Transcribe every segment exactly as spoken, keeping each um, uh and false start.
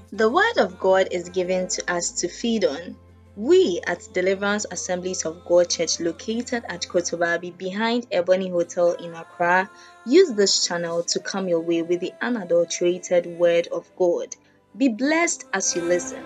The Word of God is given to us to feed on. We at Deliverance Assemblies of God Church, located at Kotobabi behind Ebony Hotel in Accra, use this channel to come your way with the unadulterated Word of God. Be blessed as you listen.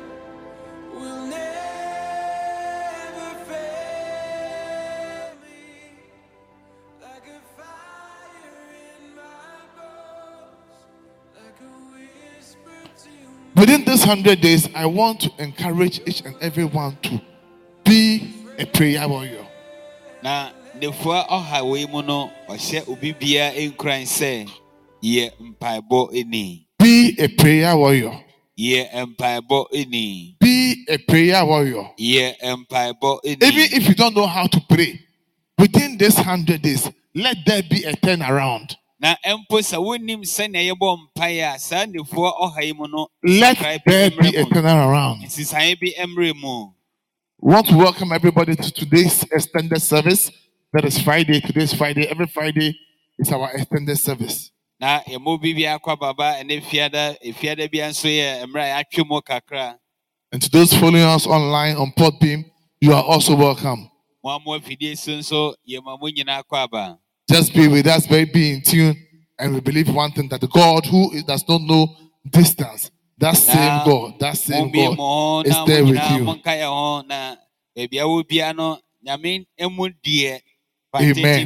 Within this hundred days, I want to encourage each and everyone to be a prayer warrior. Na nefua oha we mu no ohye obi bia enkran se ye mpaebo eni. Be a prayer warrior. Ye mpaebo eni. Be a prayer warrior. Ye mpaebo eni. Even if you don't know how to pray, within this hundred days, let there be a turnaround. Na empo sa wonim se na yebo mpaya sa nefua oha yi mu no. Let there be a turnaround. Sisan bi emre mu. Want to welcome everybody to today's extended service. That is Friday. Today's Friday. Every Friday is our extended service. Na emo bibia kwa baba ene fiada efiada bia nso ye emra ya twemo kakra. And to those following us online on Podbeam, you are also welcome. Mo mo fidie so ye mamu nyina kwa ba. Just be with us, very be in tune, and we believe one thing, that the God who does not know distance, that same God, that same God is there with you. Amen.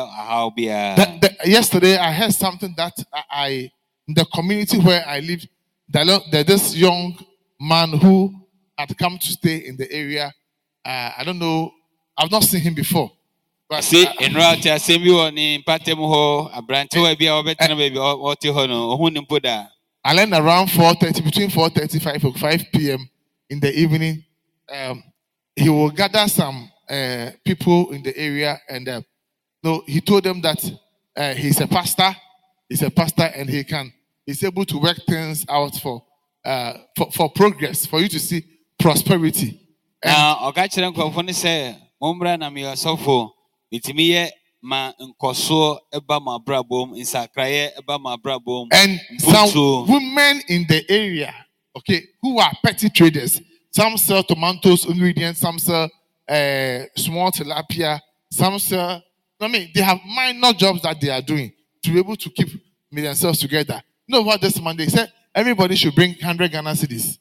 That, that, yesterday, I heard something that I, in the community where I live, that there's this young man who had come to stay in the area. Uh, I don't know, I've not seen him before. But, See, uh, in Rata, Semu in Patemo, a branch to be our better baby or what you know, who put that. I learned around four thirty, between four thirty-five or five p.m. in the evening. Um, he will gather some uh, people in the area, and uh, no, he told them that uh, he's a pastor. He's a pastor, and he can he's able to work things out for uh, for, for progress, for you to see prosperity. Now, Ogachan Kofoni say, Mumbra Namia Sofo. Itimiye ma nkoso eba ma brabom insakraye eba ma brabom. And some women in the area, okay, who are petty traders. Some sell tomatoes, ingredients, some sell uh, small tilapia, some sell, I mean, they have minor jobs that they are doing to be able to keep themselves together. You know what this Monday said? Everybody should bring one hundred Ghana cedis.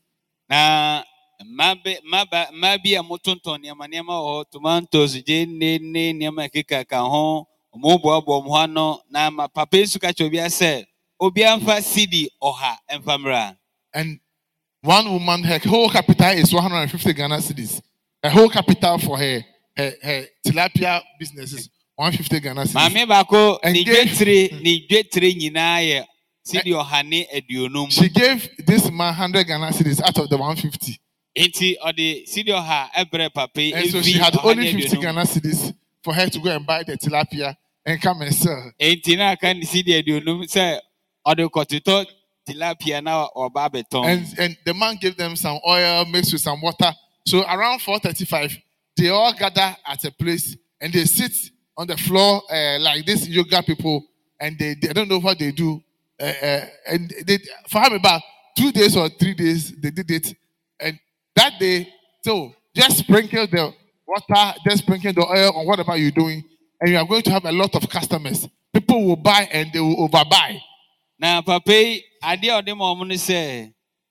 Na Mabe maba mabi amotonton niama niama o tomatoes je ne ne niama keka ka ho mo bo bo mo ano na ma papa su ka chobia se obi amfa cedi oha emfamra. And one woman, her whole capital is one hundred fifty Ghana cedis. Her whole capital for her her, her tilapia business is one hundred fifty Ghana cedis. Mame bako ni dwetre ni dwetre nyina ye cedi oha ne aduonum. She gave this man one hundred Ghana cedis out of the one hundred fifty. Enti or the city of her ebre papi. And so she had only fifty Ghana cedis for her to go and buy the tilapia and come and sell. Enti na can see the adunum say or the cotito tilapia now or barbeton. And and the man gave them some oil mixed with some water. So around four thirty-five, they all gather at a place and they sit on the floor uh, like this yoga people, and they, they don't know what they do. Uh, uh, and they for him about two days or three days they did it. And that day, so just sprinkle the water, just sprinkle the oil on whatever you're doing, and you are going to have a lot of customers. People will buy and they will overbuy. Now, Papa, idea of them on say,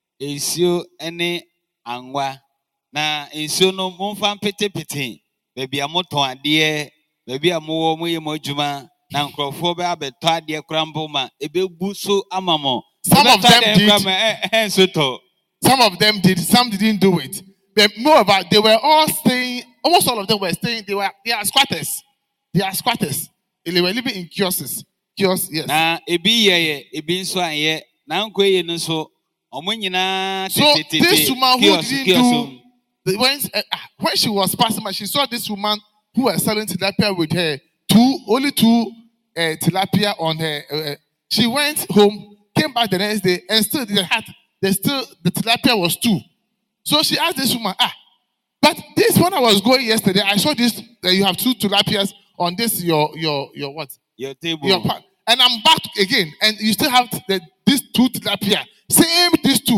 is you any angwa? Now, is you no mumfan pete pete, baby a moto idea, baby a more mojuma, now crofobia, but tadia cramboma, a big buso amamo. Some of them did. Some of them did, some didn't do it. But moreover, they were all staying, almost all of them were staying, they were they are squatters. They are squatters. They were living in kiosks. Kiosks, yes. Na ebi ye, ebi so aye, na nko ye no so, omo nyina so this woman who didn't do, when, uh, when she was passing by, she saw this woman who was selling tilapia with her, two, only two uh, tilapia on her. Uh, she went home, came back the next day, and still they had There's still the tilapia was two. So she asked this woman, ah, but this when I was going yesterday, I saw this that uh, you have two tilapias on this your your your what? Your table. Your part. And I'm back again, and you still have the, these two tilapia. Same these two.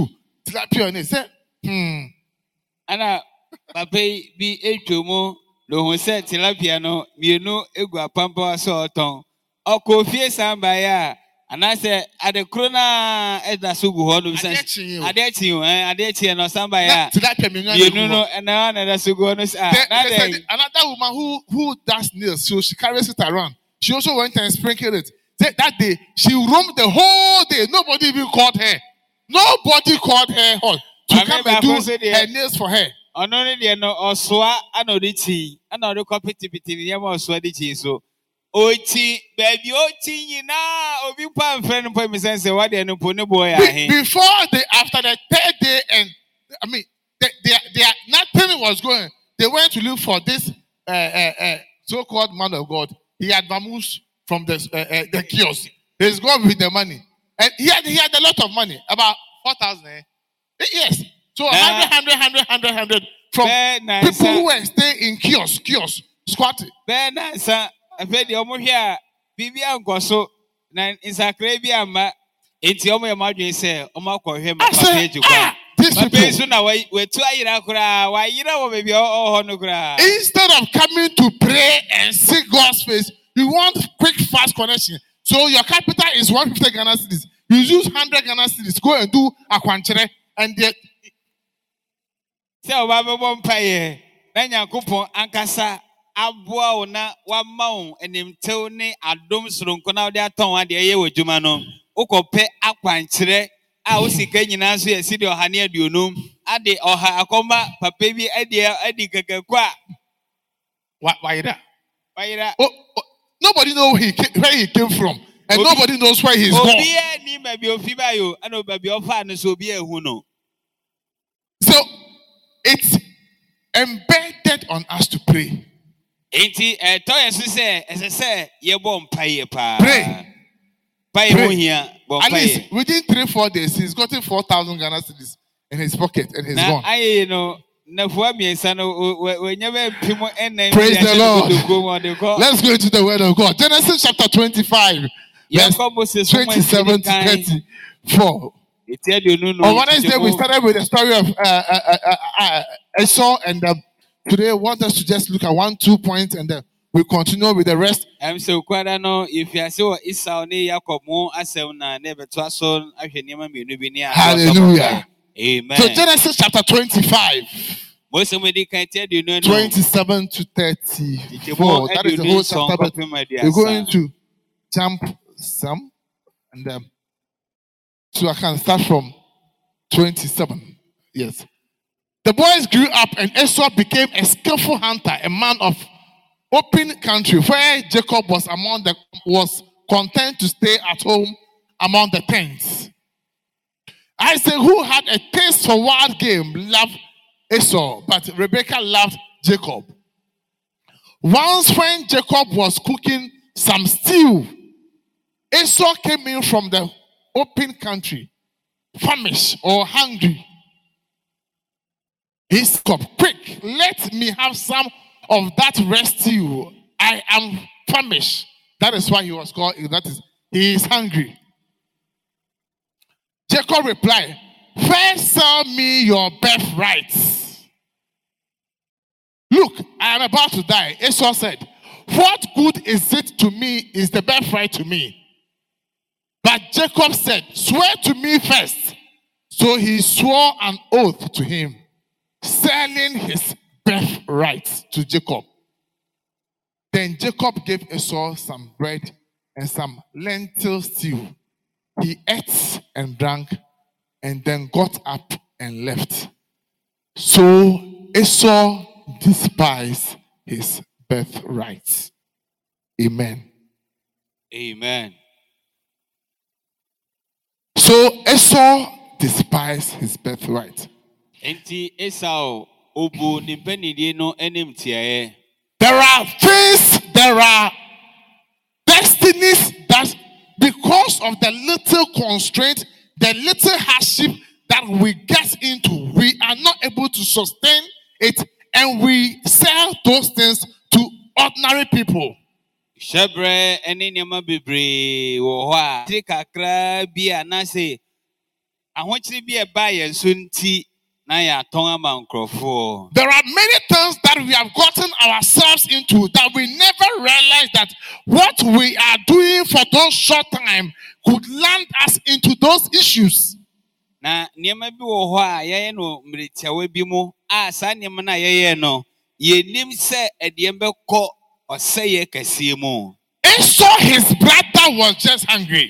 tilapia on it. Say, hmm. Ana papa yi bi etwa mu lo hu se tilapia no mienu egu apampa so oton. Oko fie samba ya ana se ade krona eda so gu ho no se ade chi o ade chi no samba ya tilapia mienu no na na eda so gu no sa na de another woman who who does nails, so she carries it around. She also went and sprinkled it. That day she roamed the whole day. Nobody even called her. Nobody called her home to come and do her nails for her. Ono ne de no oswa anodi chi anodi kopiti piti ne ma oswa di chi so oti baby oti nyina obi pa mfre no pa mi sense what de no po ne boy ahe. Before the after the third day, and I mean they they, they nothing was going. They went to look for this uh, uh, uh, so-called man of God. He had vamoosed from the uh, uh, the kiosk. He's gone with the money, and he had he had a lot of money, about four thousand. Eh? Yes. So uh, hundred, hundred, hundred, hundred, hundred from nice, people who were staying in kiosk, kiosk, squatting. Very nice. I feel the omo here, Bibi and so na insakre bi ama enti omo yamadwen say omo akohwe ma papa ejukwa. Papa so na we we tu ayira kura, wa ayira wo baby oh no kura. Instead of coming to pray and seek God's face, you want quick fast connection. So your capital is one hundred fifty Ghana cedis. You use one hundred Ghana cedis, go and do akwanchere, and the se oba bebo mpaye na Nyankopon ankasa aboa wo na wama wo enimtew ne adom soronko na wo de aton ade ye wodwuma no ukope akwanchere a wo sika nyina so yesi de ohane aduonum ade oha akoma papa bi ade ade kakakwa wayira wayira oh, oh, nobody knows he came, where he came from, and obi, nobody knows where he's going. Obi ni mabi ofiba yo ana obi ofa no so obi ehu no. So it's embedded on us to pray. Enti eh to yesu say ese say ye bo mpaye pa. Pray. Pray ho hia bo mpaye. At least within three four days he's gotten four thousand Ghana cedis in his pocket and he's na, gone. Aye no na fuwa miensa no we never pimo enen. Praise the Lord. Let's go into the word of God. Genesis chapter twenty-five verse twenty-seven to thirty-four. On Wednesday, we started with the story of uh, uh, uh, uh, Esau, and um, today I want us to just look at one, two points, and then we continue with the rest. I'm so quite no if you say Esau ne Jacob mo asem na never to so ahwe niam me no bi ne. Hallelujah. Amen. So Genesis chapter twenty-five. twenty-seven to thirty-four. That is the whole chapter, but we're going to jump some, and um, so I can start from twenty-seven. Yes. The boys grew up, and Esau became a skillful hunter, a man of open country, where Jacob was among the was content to stay at home among the tents. Isaac, who had a taste for wild game, loved Esau, but Rebekah loved Jacob. Once when Jacob was cooking some stew, Esau came in from the open country, famished or hungry. He said, "Quick, let me have some of that rest stew. I am famished." That is why he was called, that is, he is hungry. Jacob replied, "First sell me your birthright. Look, I am about to die." Esau said, "What good is it to me, is the birthright to me?" But Jacob said, "Swear to me first." So he swore an oath to him, selling his birthright to Jacob. Then Jacob gave Esau some bread and some lentil stew. He ate and drank, and then got up and left. So Esau despised his birthright. Amen. Amen. So Esau despised his birthright. Enti Esau obu nimpenidie no enim tiaye. There are things, there are destinies that, because of the little constraint, the little hardship that we get into, we are not able to sustain it, and we sell those things to ordinary people. Shebre eni nyama bebre wo ho a tri kakra bi anase ahokyere bi eba yɛn so nti na yɛatɔn ama nkurɔfoɔ. There are many things that we have gotten ourselves into that we never realize that what we are doing for those short time could land us into those issues. Na nneɛma bi wɔ hɔ a yɛyɛ no mmeretiawa bi mu a saa nneɛma no a yɛyɛ no yɛnim sɛ ɛdeɛ bɛkɔ ɔsɛeɛ kɛseɛ mu. Esau, his brother, was just hungry.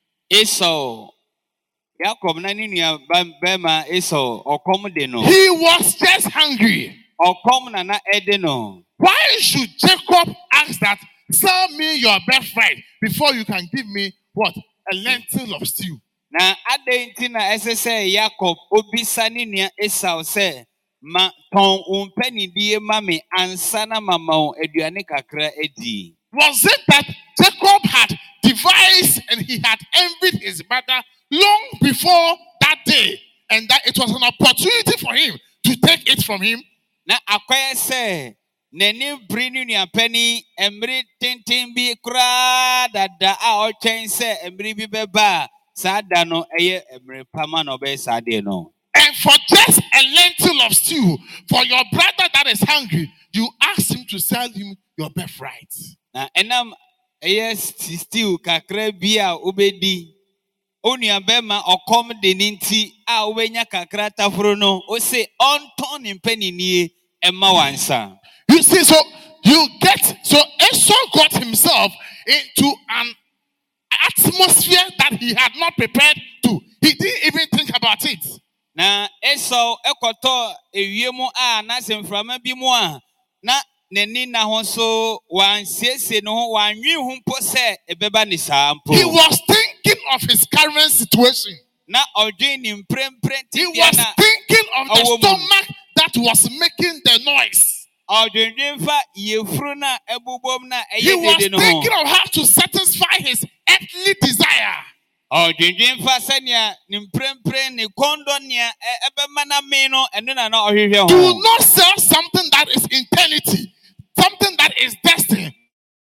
Esau, Jacob na ni nua bɛma Esau ɔkɔm de no. He was just hungry. Ɔkɔm na na ɛde no. Why should Jacob ask that, sell me your birthright before you can give me what? A lentil of stew? Na adɛn nti na ɛsɛ sɛ Jacob obisa ne nua Esau sɛ ma tɔn wo mpanidie ma me ansa na mama wo aduane kakra adi. Was it that Jacob had devised and he had envied his brother long before that day, and that it was an opportunity for him to take it from him? Na akwaya sɛ n'ani bere ne nua pani mmere tenten bi koraa dada a ɔtwɛn sɛ mmere bi bɛba a saa da no ɛyɛ mmere pama na ɔbɛyɛ saa deɛ no. And for just a lentil of stew, for your brother that is hungry, you ask him to sell him your birthright. Na enam ɛyɛ stew kakra bi a obedi onua bɛma ɔkɔm de ne nti a obenya kakra taforo no o se ɔntɔn ne mpaninie ɛma wansa. You see, so you get so Esau got himself into an atmosphere that he had not prepared to. He didn't even think about it. Na Esau ekoto ewiemu a na semframa bi mu a na neni na ho so wan siesie no ho wan nwi ho mpo se ebeba ni saa mpo. He was thinking of his current situation. Na odwen ni mprempre ti He was thinking of the stomach that was making the noise. Odwen fa yefru na ebubom na eye He was dede no ho. thinking of how to satisfy his earthly desire. Odwen fa sania ni mprempre ni kondonia ebema na me no eno na na ohwehwe ho. Do not sell something that is eternity, something that is destiny.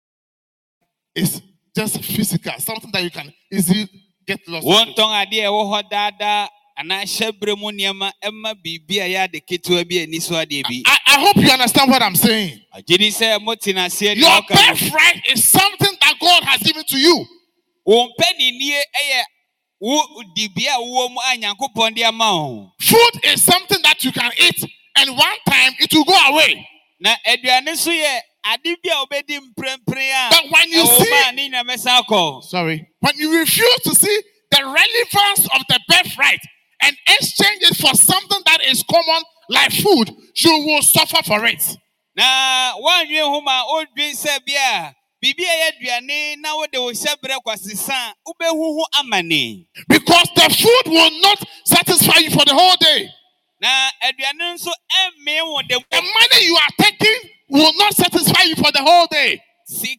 It's just physical, something that you can easily get lost. One tongue idea wo dada ana shebre mu niema emma bibia ya de ketewa bi ani so ade bi. I, I hope you understand what I'm saying. Ajidi say motina se Your birthright is something that God has given to you. Wo mpani nie eye wo dibia wo mu anyankopon de ama ho. Food is something that you can eat and one time it will go away. Na aduane so ye ade bia obedi mprempren a. But when you see, sorry, when you refuse to see the relevance of the birthright and exchange it for something that is common like food, you will suffer for it. Na one year homa odwin se bia bibia ye aduane na wo de wo hyebre kwasesa ubehuhu amane. Because the food will not satisfy you for the whole day. Na aduane nso emme wo de the money you are taking will not satisfy you for the whole day. The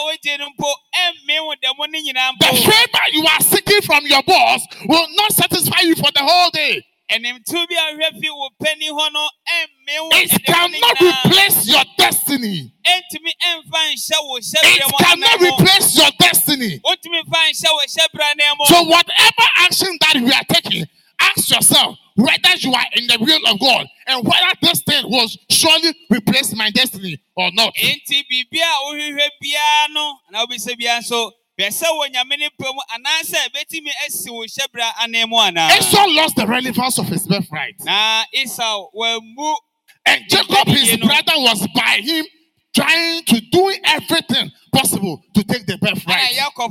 favor you are seeking from your boss will not satisfy you for the whole day. It cannot replace your destiny. It cannot replace your destiny. So whatever action that we are taking, ask yourself whether you are in the will of God and whether this thing will surely replace my destiny or not. Esau lost the relevance of his birthright. And Jacob, his brother, was by him trying to do everything possible to take the birthright.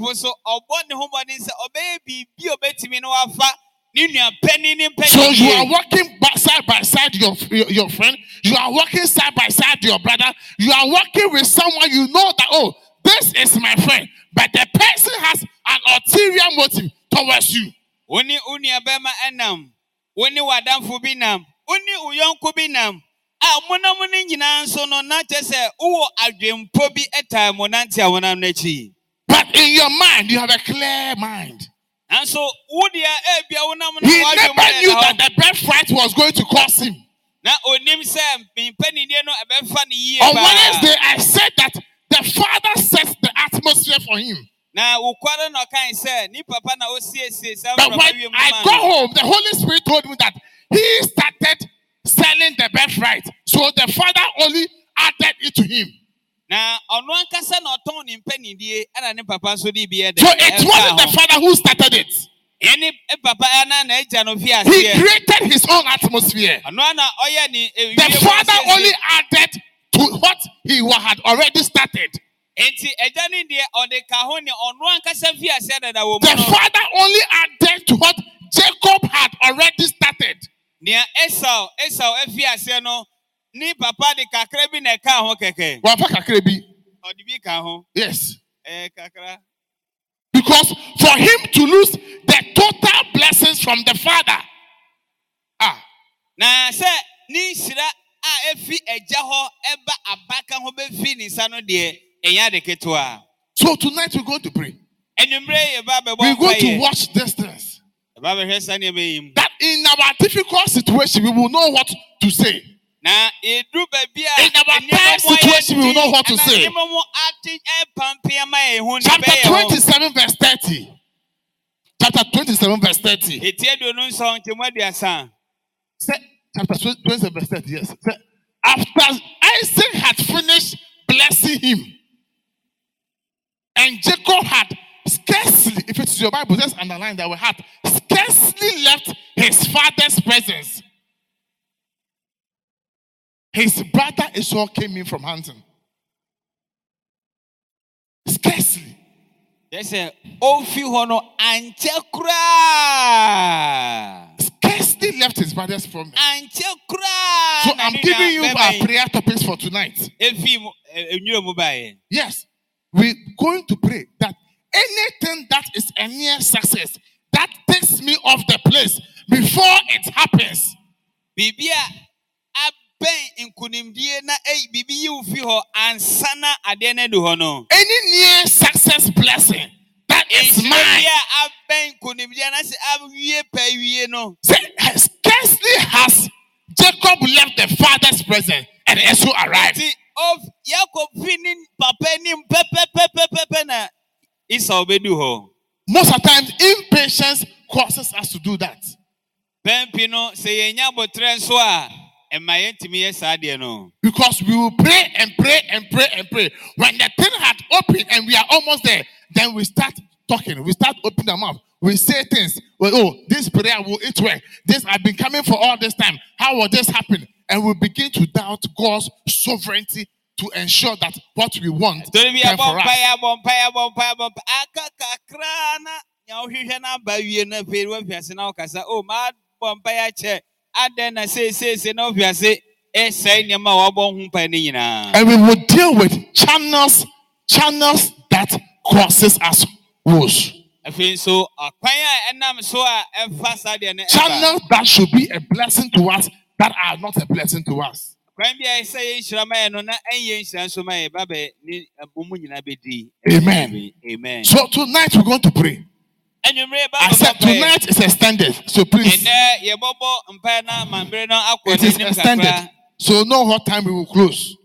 So you are walking side by side your, your, your friend. You are walking side by side your brother. You are walking with someone you know that, oh, this is my friend. But the person has an ulterior motive towards you. Oni uni abema enam. Oni wadam fubinam. Oni uyon kubinam. Ah, muna muni nyina so no na chese uwo adwempo bi eta monanti a wonam nachi. But in your mind, you have a clear mind. And so, he never knew that the birthright was going to cost him. On Wednesday, I said that the Father sets the atmosphere for him. Now, ukwara no kind say, ni papa na osiesie. But when I got home, the Holy Spirit told me that he started selling the birthright. So the father only added it to him. Now, on one kasa no ton in penny die, and ni papa so di be. So it wasn't the father who started it. Any papa ana na eja no fia. He created his own atmosphere. The father only added to what he had already started. The father only added to what Jacob had already started. Esau, Esau, Esau, no, ni papa de kakrebi ne ka ho keke. Wafa kakrebi. Odibi ka ho. Yes. Eh, kakra. Because for him to lose the total blessings from the father. Ah. Na se ni sira a efi eja ho eba abaka ho be fi ni sano de enya de ketua. So tonight we're going to pray. We're going to watch these things. That in our difficult situation we will know what to say. In our bad situation we will know what to say. Chapter twenty-seven verse thirty. Chapter twenty-seven verse thirty. Chapter twenty-seven verse thirty, yes. After Isaac had finished blessing him, and Jacob had scarcely, if it's your Bible, just underline that we had scarcely left his father's presence. His brother Esau came in from hunting. Scarcely. They say, "Oh, hono anchekra." Scarcely left his brother's presence. So I'm giving you our prayer topics for tonight. Yes. We're going to pray that anything that is a near success that takes me off the place before it happens. Any near success blessing that is mine. Scarcely has Jacob left the father's presence and Esau arrived. Of Jacob finin papenim pepe pepe pepe na Esau bedu ho. Most of the times impatience causes us to do that. Pempino say yenya botre so a emayentimi yesade no. Because we will pray and pray and pray and pray. When the thing had opened and we are almost there, then we start talking. We start opening our mouth. We say things. Well, oh, this prayer will it work. This I've been coming for all this time. How will this happen? And we begin to doubt God's sovereignty to ensure that what we want can for us. And we will deal with channels, channels that causes us woes. Channels that should be a blessing to us that are not a blessing to us. Amen. Amen. So tonight we're going to pray. I said tonight is extended, so please. It is extended, so know what time we will close.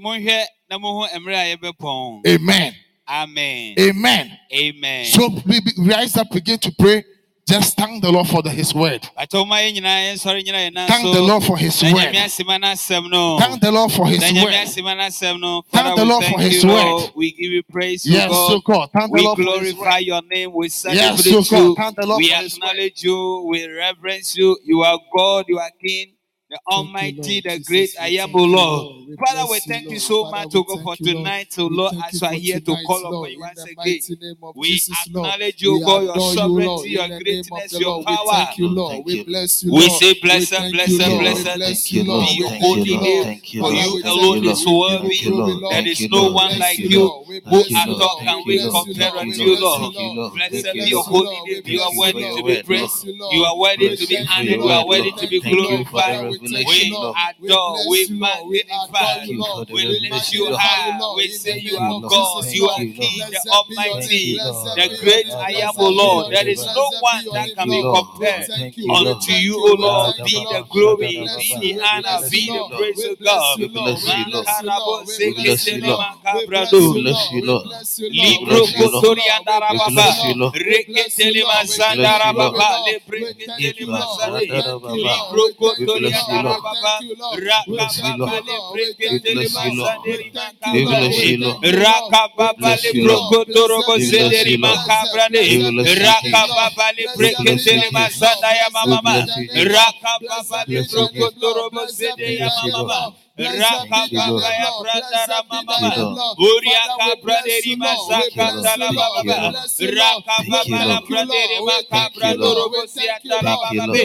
Amen. Amen. Amen. Amen. So we rise up, begin to pray. Just thank the Lord for the, His word. Thank the Lord for His word. Thank the Lord for His word. Thank the Lord for His word. We give you praise, yes, so God. Thank the we Lord glorify your name. We celebrate yes, so you. Thank the Lord we for acknowledge you. We reverence you. You are God. You are King. The Almighty, the great I am, O Lord. Father, we thank you so much, O God, for tonight, O Lord, as we are here to call upon you once again. We acknowledge you, God, your sovereignty, your greatness, your power. We bless you, We say, blessed, blessed, blessed be your holy name. For you alone is worthy. There is no one like you. Who at all can we compare unto you, Lord? Blessed be your holy name. You are worthy to be praised. You are worthy to be honored. You are worthy to be glorified. We adore, we magnify, we lift you high. We say you are God, you are King, the Almighty, the great I am, O Lord. There is no one that can be compared unto you, O Lord. Be the glory, be the honor, be the praise of God. We bless you, Lord. We bless you, Lord. We bless you, Lord. Libro Kotoria We bless you, Lord. Reketele Mazandara Baba, Lebreketele Mazande, Libro Kotoria Baba, Rakababa, Lebreketele Mazande, Rakababa, Libro Kotoro Zederi Makabrane, Rakababa, Lebreketele Mazanda Mama, Rakababa, Libro Kotoro Zederi Mama. Rakababa ya brandara mama, Uriaka branderi masaka tala baba, Rakababa la branderi makabrandoro bosia tala baba,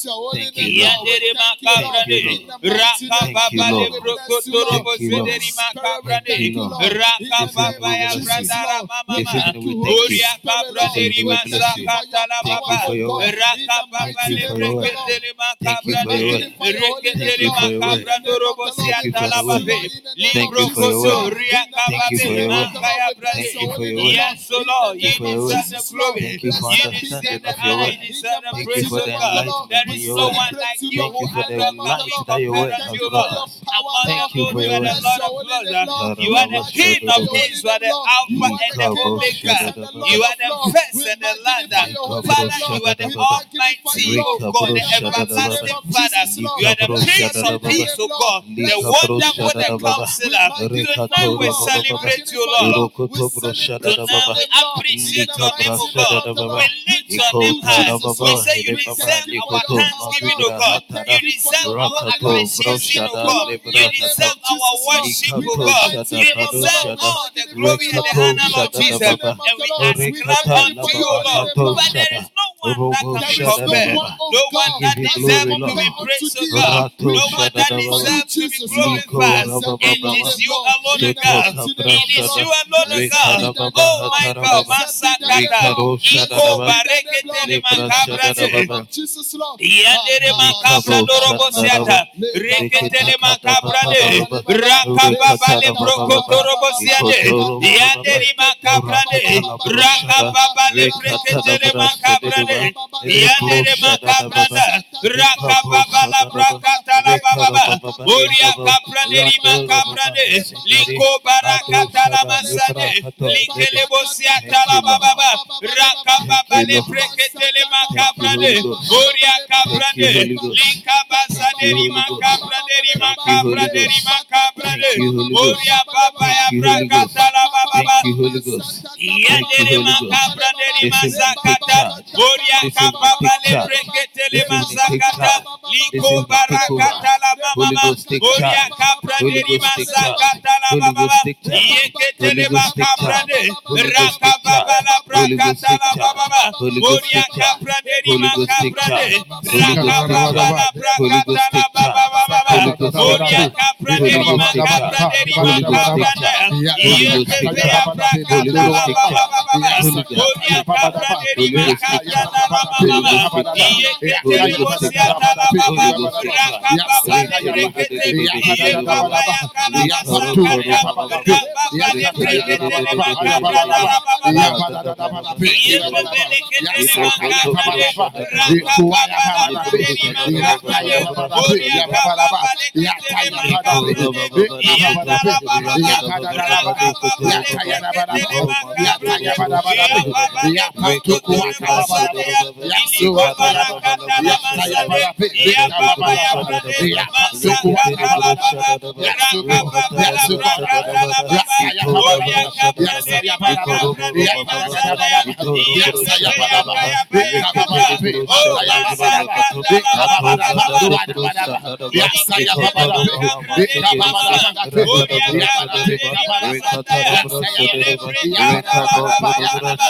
Yandere makabrande, Rakababa le brokotoro bosideri makabrande, Rakababa ya brandara mama, Uriaka branderi masaka tala baba, Rakababa le breketele makabrande, Reketele makabrandoro bosia. Thank you for your word. Thank you for your word. Thank you for your word. Thank you for your word. Yes, so Lord, you Thank you for your word. deserve the glory. Thank you for You understanding deserve the of your honor. word. You deserve the Thank you praise for of the God. enlightenment There in is your no word. one like you Thank who you for the has light nothing that your word compared has to you, brought Lord. us. Among Thank you you, for you your are the word. Lord of Lords. You are the King of Kings. You are the Alpha and the Omega. You are the first and the last. Father, you are the Almighty, oh God, the everlasting Father. You are the Prince of Peace, oh God, the wonderful, the Counselor. Tonight we celebrate you, Lord. Tonight we appreciate your name, oh God. We lift your name high. We say you deserve our thanksgiving, oh God. You deserve our appreciation, oh God. You deserve our worship, oh God. You deserve all the glory and the honor, Lord Jesus. And we ascribe unto you, oh Lord. But there is no one that can be compared. No one that deserves to be praised, oh God. No one that deserves to be glorified. It is you alone, oh God. It is you alone, oh God. Oh my God, Masakata, Iko Bareketele Makabrande, Yandere Makabrando Robosiata, Reketele Makabrande, Rakababa le Brokoto Robosiade, Yandere Makabrande, Rakababa le Breketele Makabrande, Yandere Makabranda, Rakababa la Brakata la Baba, Uria Kaprande Makabrande, Liko Barakata la Masade, Likele Bosiata la Baba, Rakababa le Breketele Makabrande, Uria Kaprande, Lika Basade Makabrande, Makabrande, Makabrande, Uria Baba ya Brakata la Baba, Yandere Makabrande Masakata, Uria Kababa le Breketele Masakata, Liko Barakata la Mama, Uria Kaprande Masakata la Baba, Yeketele Makabrande, Rakababa la Brakata la Baba, Uria Kaprande Makabrande, Rakababa la Brakata la Baba, Uria Kaprande Makabrande Makabrande, Yeketele Brakata la Baba, Uria Kaprande Makabranda la Mama, Yeketele Bosiata la Baba, Rakababa le Breketele, Yekababa ya Kalabasa Kata, Rakababa le Breketele Makabranda la Baba, Yeketele Ketele Makabrande, Rakababa la Branderi Makabrande, Uria Kababa le Ketele Makabrande, Yandara Baba, Rakababa le Breketele Makabrande, Yababa ya Brokotele Masade, Iliko Barakata la Masade, Yababa ya Branderi Masakata la Baba, Rakababa la Brakata la Baba, Uria Kabranderi Makabrande Masade, Yeketele Baya Baya Kata, Oh Masakata la Baba Baba, Yeketele Makabrande Masade, Uria Kabranderi Masade, Yelebre Kata la Baba ya Baba,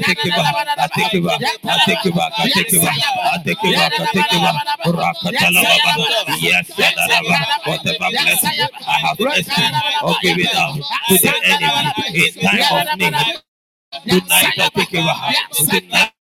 take it back, I take it back, I take it back, I take it back, I take it back, I take it back. Rakatalababa. Yes, Sadaraba. Whatever blessing I have received or give it out to the enemy in time of need. Tonight I take it back. Tonight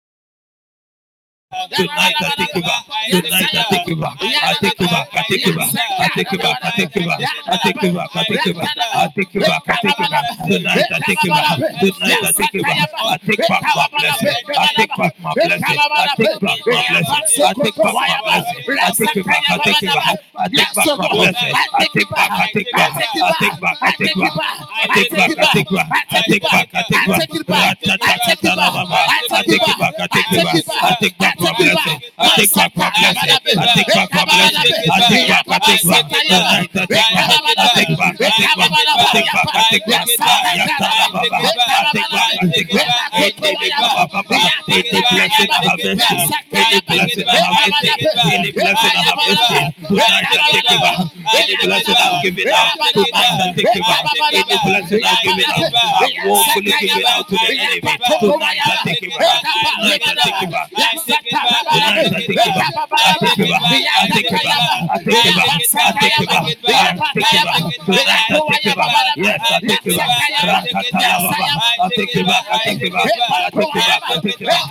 Tonight I take it back. Tonight I take it back. I take it back. I take it back. I take it back. I take it back. I take it back. I take it back. I take it back. I take it back. Tonight I take it back. Tonight I take it back. I take back my blessing. I take back my blessing. I take back my blessing. I take back my blessing. I take it back. I take it back. I take back my blessing. I take back. I take back. I take back. I take back. I take back. I take back. I take back. I take back. I take back. I take it back. I take it back. I take back. My blessing. I take back my blessing. I take back my blessing. I take back. I take back. Tonight I take back. I take back. I take back. I take back. I take back. I take back. I take back. I take back. I take back. I take back. blessing I have received, any blessing I have received, any blessing I have received, tonight I take it back. Any blessing I've given out, tonight I take it back. Any blessing I've given out, I woefully give it out to the enemy. Tonight I take it back. Tonight I take it back. Tonight I take it back. I take it back. I take it back. I take it back. I take it back. I take it back. Tonight I take it back. Yes, I take it back. I take it back. I take it back. I take it back. I take it back.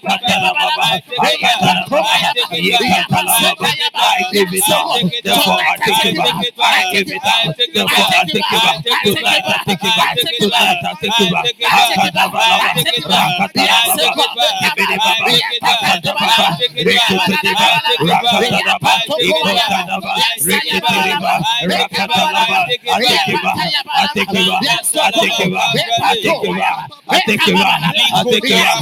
I give it out. Therefore I take it back. I give it out. Therefore I take it back. Tonight I take it back. Tonight I take it back. I take it back. I take it back. I take it back. I take it back. I take it back.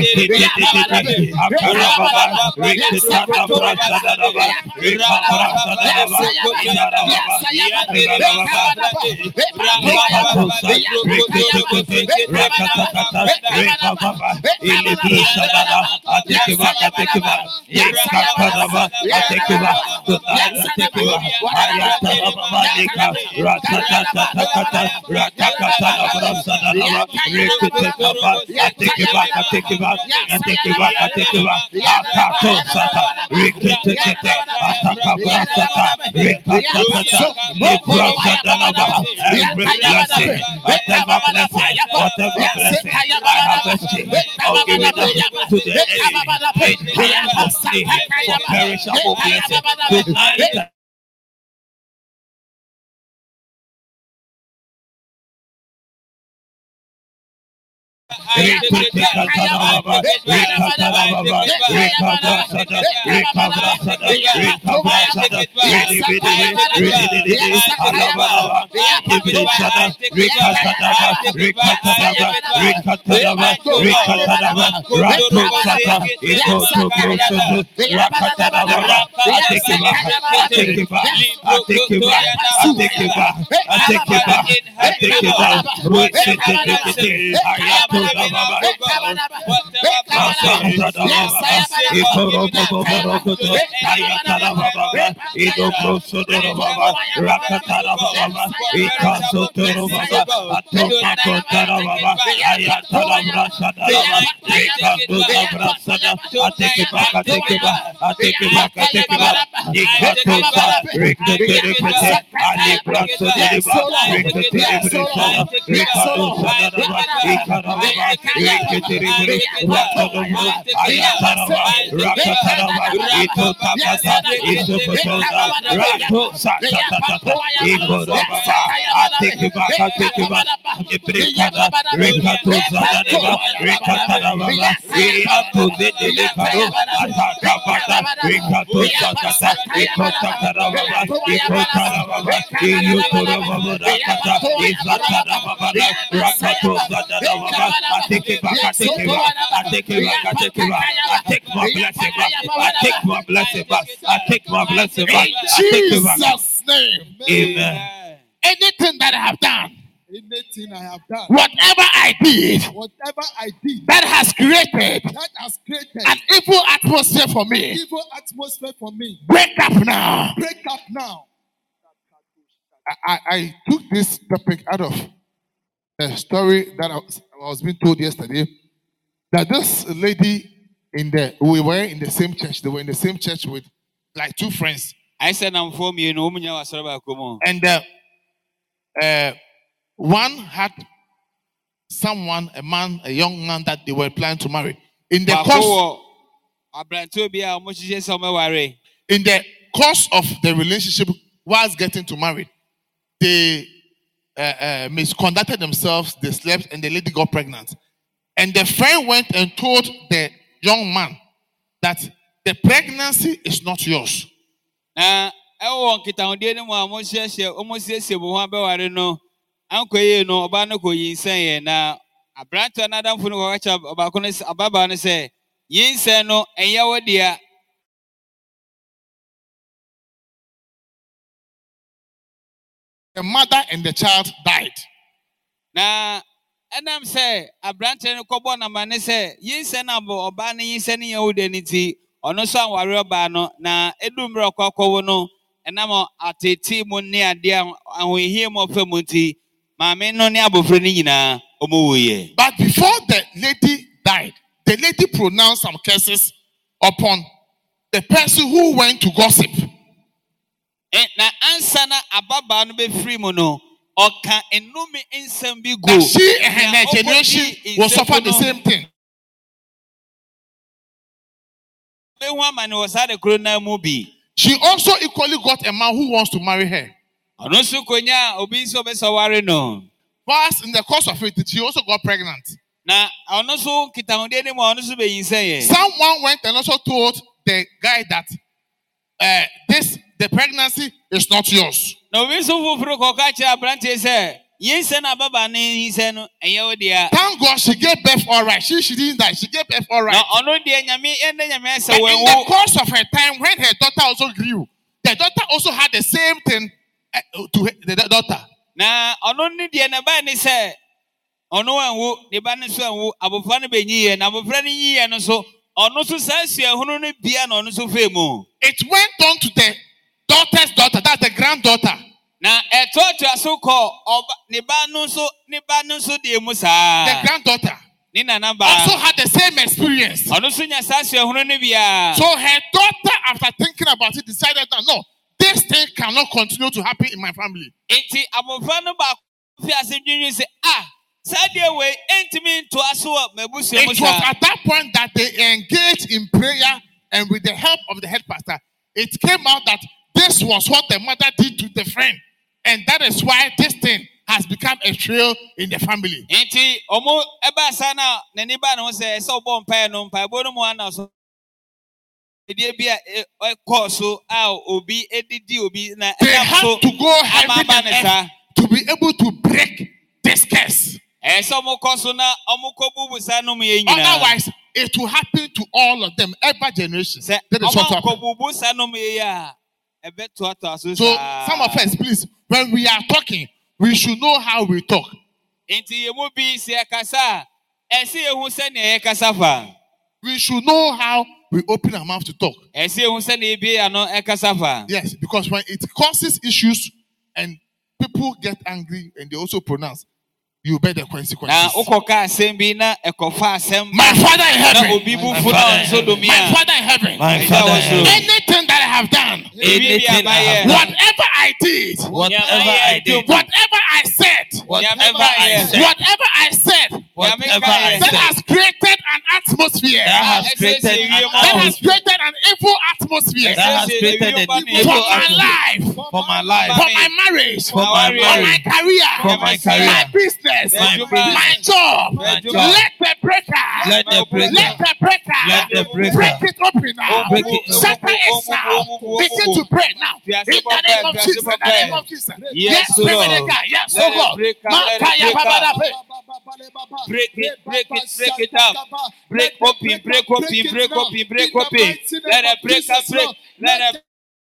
I take it back, I take it back, I take it back, I take it back. Akato sata, rikete kete, ataka brasata, rikata sata, nibrasata naba. Every blessing, whatever blessing, whatever blessing I have received, I'll give it up to the enemy. It cannot stay for perishable blessing. Tonight. Jesus' name. Amen. Anything that I have done, anything I have done, whatever I did, whatever I did, that has created, that has created an evil atmosphere for me, evil atmosphere for me, break up now. Break up now. I, I, I took this topic out of a story that I was, I was being told yesterday. That this lady in the we were in the same church. They were in the same church with like two friends. I said I'm for me, no and uh, uh, one had someone, a man, a young man that they were planning to marry. In the course, in the course of the relationship, whilst getting to marry, they uh, uh, misconducted themselves. They slept, and the lady got pregnant. And the friend went and told the young man that the pregnancy is not yours. Uh, I Ankoye no oba no ko yinsen na abranto anadam fu no ko kacha oba ko no ababa no se yinsen no enye wodia the mother and the child died. Na and I'm say a branch and a cobon a man say, yes, and abo, or banning sending you identity, or no son warrior bano, na edumro cocono, and I'm at a team near dear, and we hear more femuti, my men no neabo frenina, omuye. But before the lady died, the lady pronounced some curses upon the person who went to gossip. Na answer na ababa no be free mono or can enumi insem be go. That she and her generation will suffer the same thing. She also equally got a man who wants to marry her. Whilst in the course of it, she also got pregnant. Someone went and also told the guy that uh, this the pregnancy is not yours. Thank God she gave birth all right. She, she didn't die. She gave birth all right. But in the course of her time, when her daughter also grew, the daughter also had the same thing uh, to her, the daughter. Now, only the anabani say, ono anwu, the banisu anwu, abufani benyi, and abufani yi, and so, ono so says, ono ne biya, ono so femo. It went on to the daughter's daughter, that's the granddaughter. Now, a daughter so called Nibanuso, Nibanuso de Musa, the granddaughter, Nina Namba, also had the same experience. So her daughter, after thinking about it, decided that no, this thing cannot continue to happen in my family. It was at that point that they engaged in prayer, and with the help of the head pastor, it came out that this was what the mother did to the friend. And that is why this thing has become a trail in the family. They have to go heaven and earth to be able to break this curse. Otherwise, it will happen to all of them, every generation. That is what happened. So, some of us, please, when we are talking, we should know how we talk. We should know how we open our mouth to talk. Yes, because when it causes issues and people get angry and they also pronounce, you bear the consequences. My Father in heaven, my Father in heaven, my Father in heaven, anything that I have done, anything I have done, whatever I did, whatever I did, whatever I said, whatever I said, whatever I said, whatever I said, that has created an atmosphere, that has created an, that has created an evil atmosphere, that has created an evil for my life, for my life, for my marriage, for my marriage, for my career, for my career, my business. My, my job. My job. Let the breaker. Let the breaker. Let the breaker. Let the breaker. Break it open now. Break it Shatter it now. Begin to pray now. In the name of Jesus. In the name of Jesus. Yes, Lord. Yes, Lord. Break it. Break it. Break it up. Break open. Break open. Break open. Break open. Let the breaker break. Let the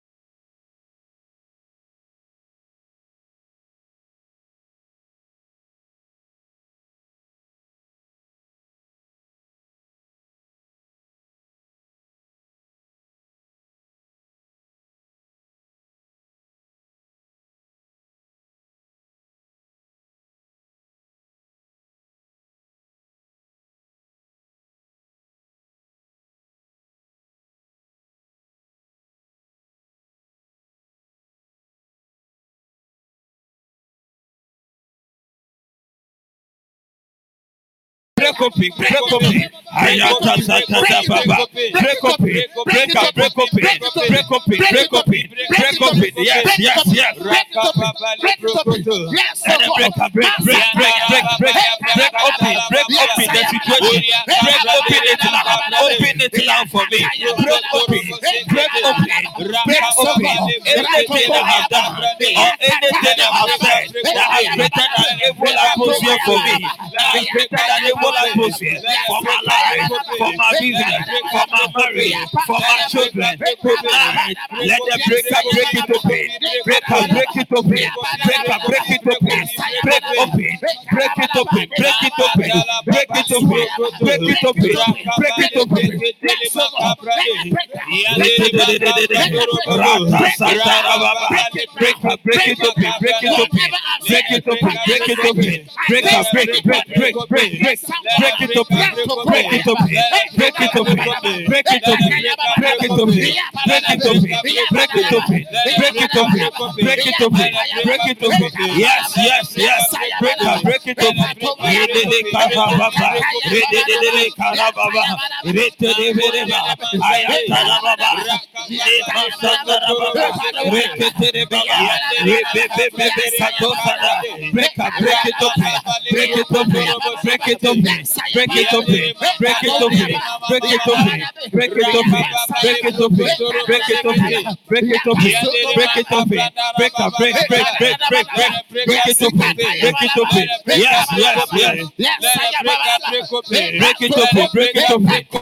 break open, break open. Ayata sata baba. Break open, break up, break open, break open, break open, break open. Yes, yes, yes. Break open, break open. Yes, break up, break, break, break, break, break, break open, break open the situation. Break open it now. Open it now for me. Break open. Break open. Break open. Anything I have done or anything I have said that has created an evil atmosphere for me, that has created an evil atmosphere for my life, for my business, for my marriage, for my children. Tonight, let the breaker break it open. Breaker break it open. Breaker break it open. Break open. Break it open. Break it open. Break it open. Break it open. Break it open. Break up, break it open, break it open, break it open, break it open, break up, break, break, break, break, break, break it open, break it open, break it open, break it open, break it open, break it open, break it open, break it open, break it open, break it open. Yes, yes, yes. Break up, break it open. Redede karababa, redede karababa, redede vereba, ayatarababa, ayatarababa, redede baba, redede katosada. Break up, break it open, break it open, break it open, break it open, break it open, break it open, break it open, break it open, break it open, break it open, break it open, break up, break, break, break, break, break, break it open, break it open. Yes, yes, yes. Break it open, break it open.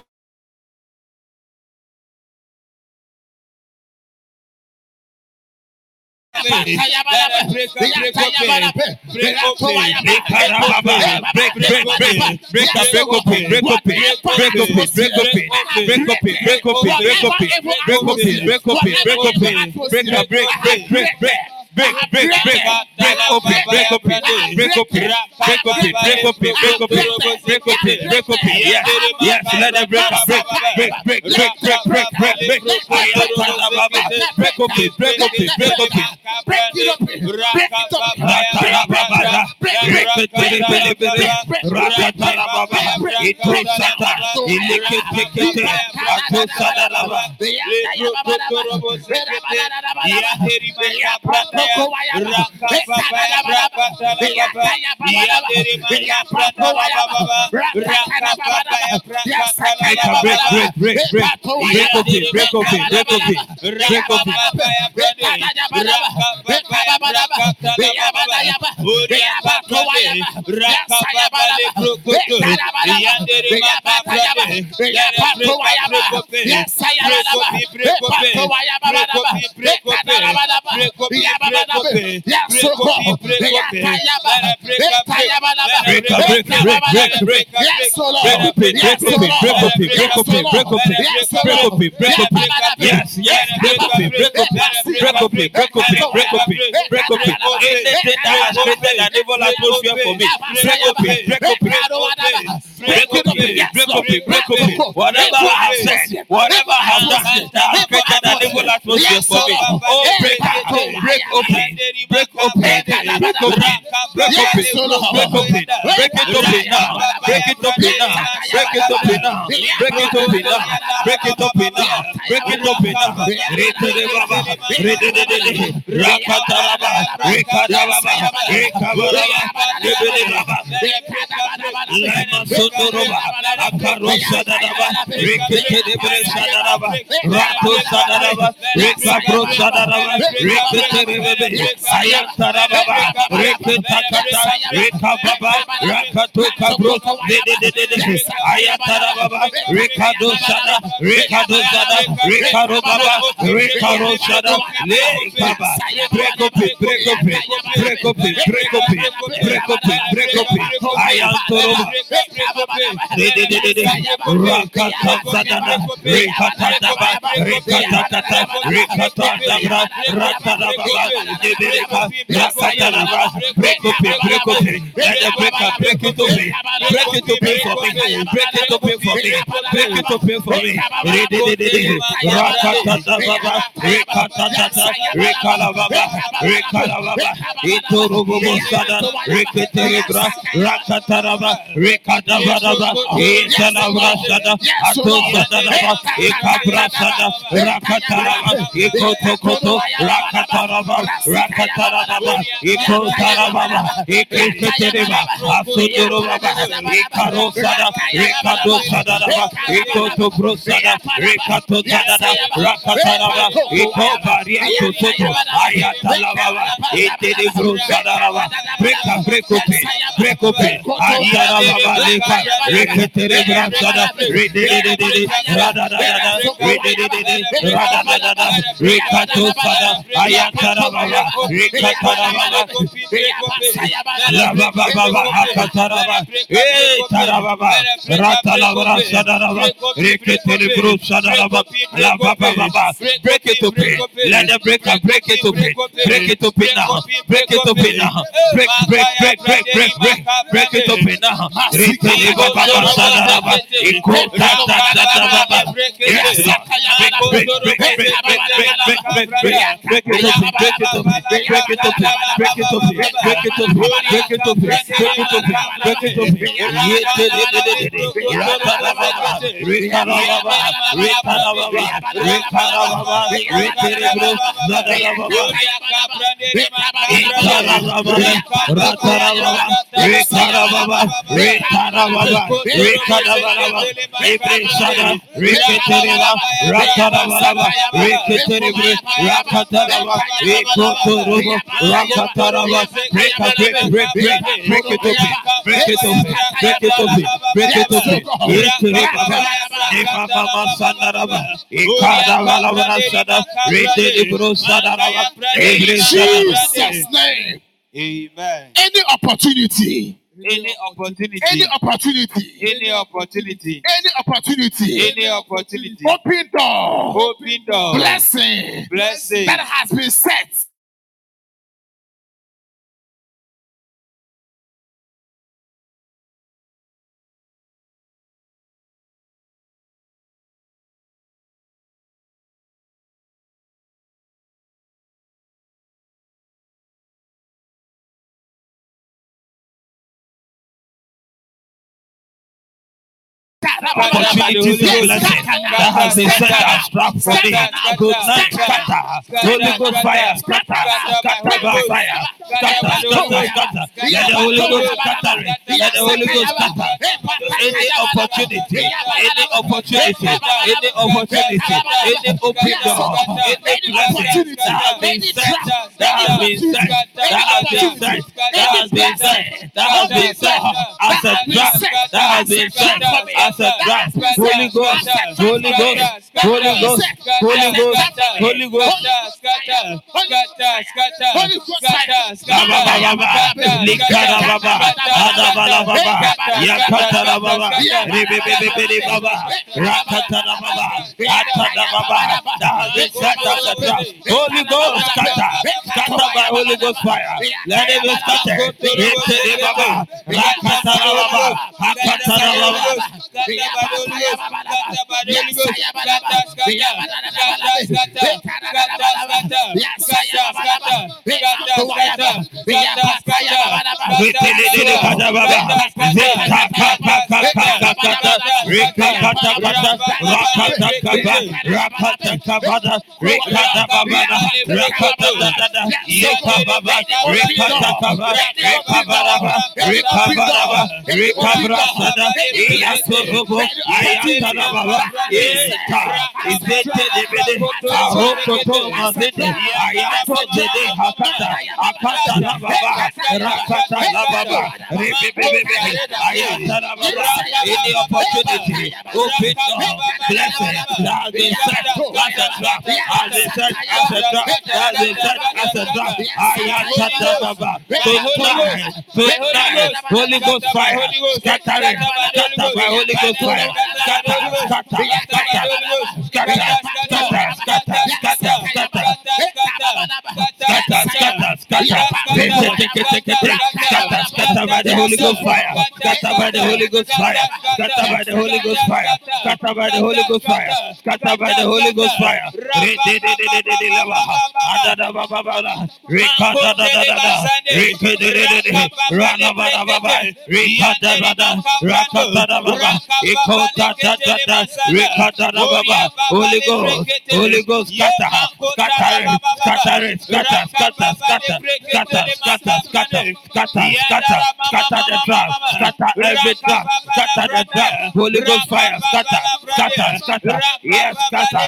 Break, break, break, break, break, break, break, break, break, break, break, break open, break open, break open, break open, break open, break open, break open, break open. Yes, yes, let them break up, break, break, break, break, break, break, break, break, break open, break open, break open, break it open, break it up, ratarababa, break it, break it, ratarababa, itosata, ilikete, atosada lava, yes, yes, break up, break up, break up, break up, break up, break up. Anything that has created an evil atmosphere for me, break up, break up, break up, break up, break up. Whatever I have said, whatever I have done that has created an evil atmosphere for me, oh, break up, break open, break open, break open, break open, break open, break it open now, break it open now, break it open now, break it open now, break it open now, break it open now. Rete baba, rete de de, rakataraba, rekadaba, rekabaraba, rebele baba, lema sotoroba, akarosa daraba, rekete de bresa daraba, rato sadaraba, rekabrosa daraba, rekete rebebe, ayataraba, reketakata, rekababa, rakato kabro, de de de de, ayataraba, rekado sada, rekado sada, rekaro baba, rekaro sada, lekaba, break up, break up, break up, break up, break up, break up, ayantoroba, de de de de, rakata sada, rekatadaba, rekatakata, rekatadabra, ratadaba, de bereka, rakatadaba, break up, break up, let the breaker break it open, break it open for me, break it open for me, break it open for me, de de de de. Rakata Baba, Rekata, Rekala Baba, Rekala Baba, Iturubu Sada, Reketerebra, Rakataraba, Rekata Baba, Italabra Sada, Ato Sada, Ekabra Sada, Rakataraba, Ekotokoto, Rakataraba, Rakataraba, Ekotaraba, Eketereba, Asodoraba, Ekaro Sada, Rekado Sada, Ekoto Brosada, Rekato Sada, Rakataraba, Eko Variato Soto, Ayatalaba, Etede Brosadaba, Breka, Brekope, Brekope, Ayataraba, Leka, Reketere Brasada, Redede, Radada, Redede, Radada, Rekato Sada, Ayataraba, Rekataraba, Lababa, Akataraba, Eh, Tarababa, Ratalabra Sadaraba, Reketere Brosadaba, Lababa, break it open, let the breaker break it open, break it open now, break it open now, break, break, break, break, break, break, break it open now. Retele Baba Sadaraba, Ikota Baba, yes, break, break, break, break, break, break, break, break, break, break it open, break it open, break it open, break it open, break it open, break it open, break it open, break it open. Yetele Rataraba, Rekaraba, Rekaraba, Rekaraba, Rekaraba, Zadaraba, Ikaraba, Rataraba, Rekaraba, Rekaraba, Rekaraba, Ebresada, Reketereba, Rataraba, Reketerebe, Rakataraba, Ekotoraba, Rakataraba, break, break, break, break, break it open, break it open, break it open, break it open, Yetereba, Ebaba Sandaraba, Ikadaba Sada, Retelebro Sadaraba, Jesus' name. Amen. Any opportunity. Any opportunity. Any opportunity. Any opportunity. Any opportunity. Any opportunity. Open door. Open door. Blessing. Blessing. That has been set. Opportunities of blessing that has been set as trap for me. Good night, scatter. Holy Ghost fire, scatter, scatter by fire, scatter, scatter, scatter. Let the Holy Ghost scatter it. Let the Holy Ghost scatter. Any opportunity, any opportunity, any opportunity, any open door, any blessing that has been set, that has been set, that has been set, that has been set, that has been set as a trap, that has been set as a trap. Holy Ghost, Holy Ghost, Holy Ghost, Holy Ghost, Holy Ghost. Holy Ghost, scatter, scatter by Holy Ghost fire. Let it be scattered. Any opportunity, open door, blessing, that has been set as a trap, has been set as a trap, has been set as a trap. Ayatababa, tonight, tonight, Holy Ghost fire, scatter it, scatter by Holy Ghost fire, scatter, scatter, scatter, scatter, scatter, scatter, scatter, scatter. Scatter, scatter, scatter, scatter, scatter by by the Holy Ghost fire. Scatter by the Holy Ghost fire. Scatter by the Holy Ghost fire. Scatter by the Holy Ghost fire. Scatter by the Holy Ghost fire. Adada baba baba. Rikada da da da da. Rikada da da da. Rana baba baba. Rikada da da. Rakada da baba. Ikota da da da. Rikada da baba. Holy Ghost. Holy Ghost scatter. Scatter. Scatter. Scatter. Scatter. Scatter. Scatter. Scatter. Scatter. Scatter. Scatter. Scatter the trap. Scatter every trap. Scatter the trap. Holy Ghost fire. Scatter. Scatter. Scatter. Yes, scatter.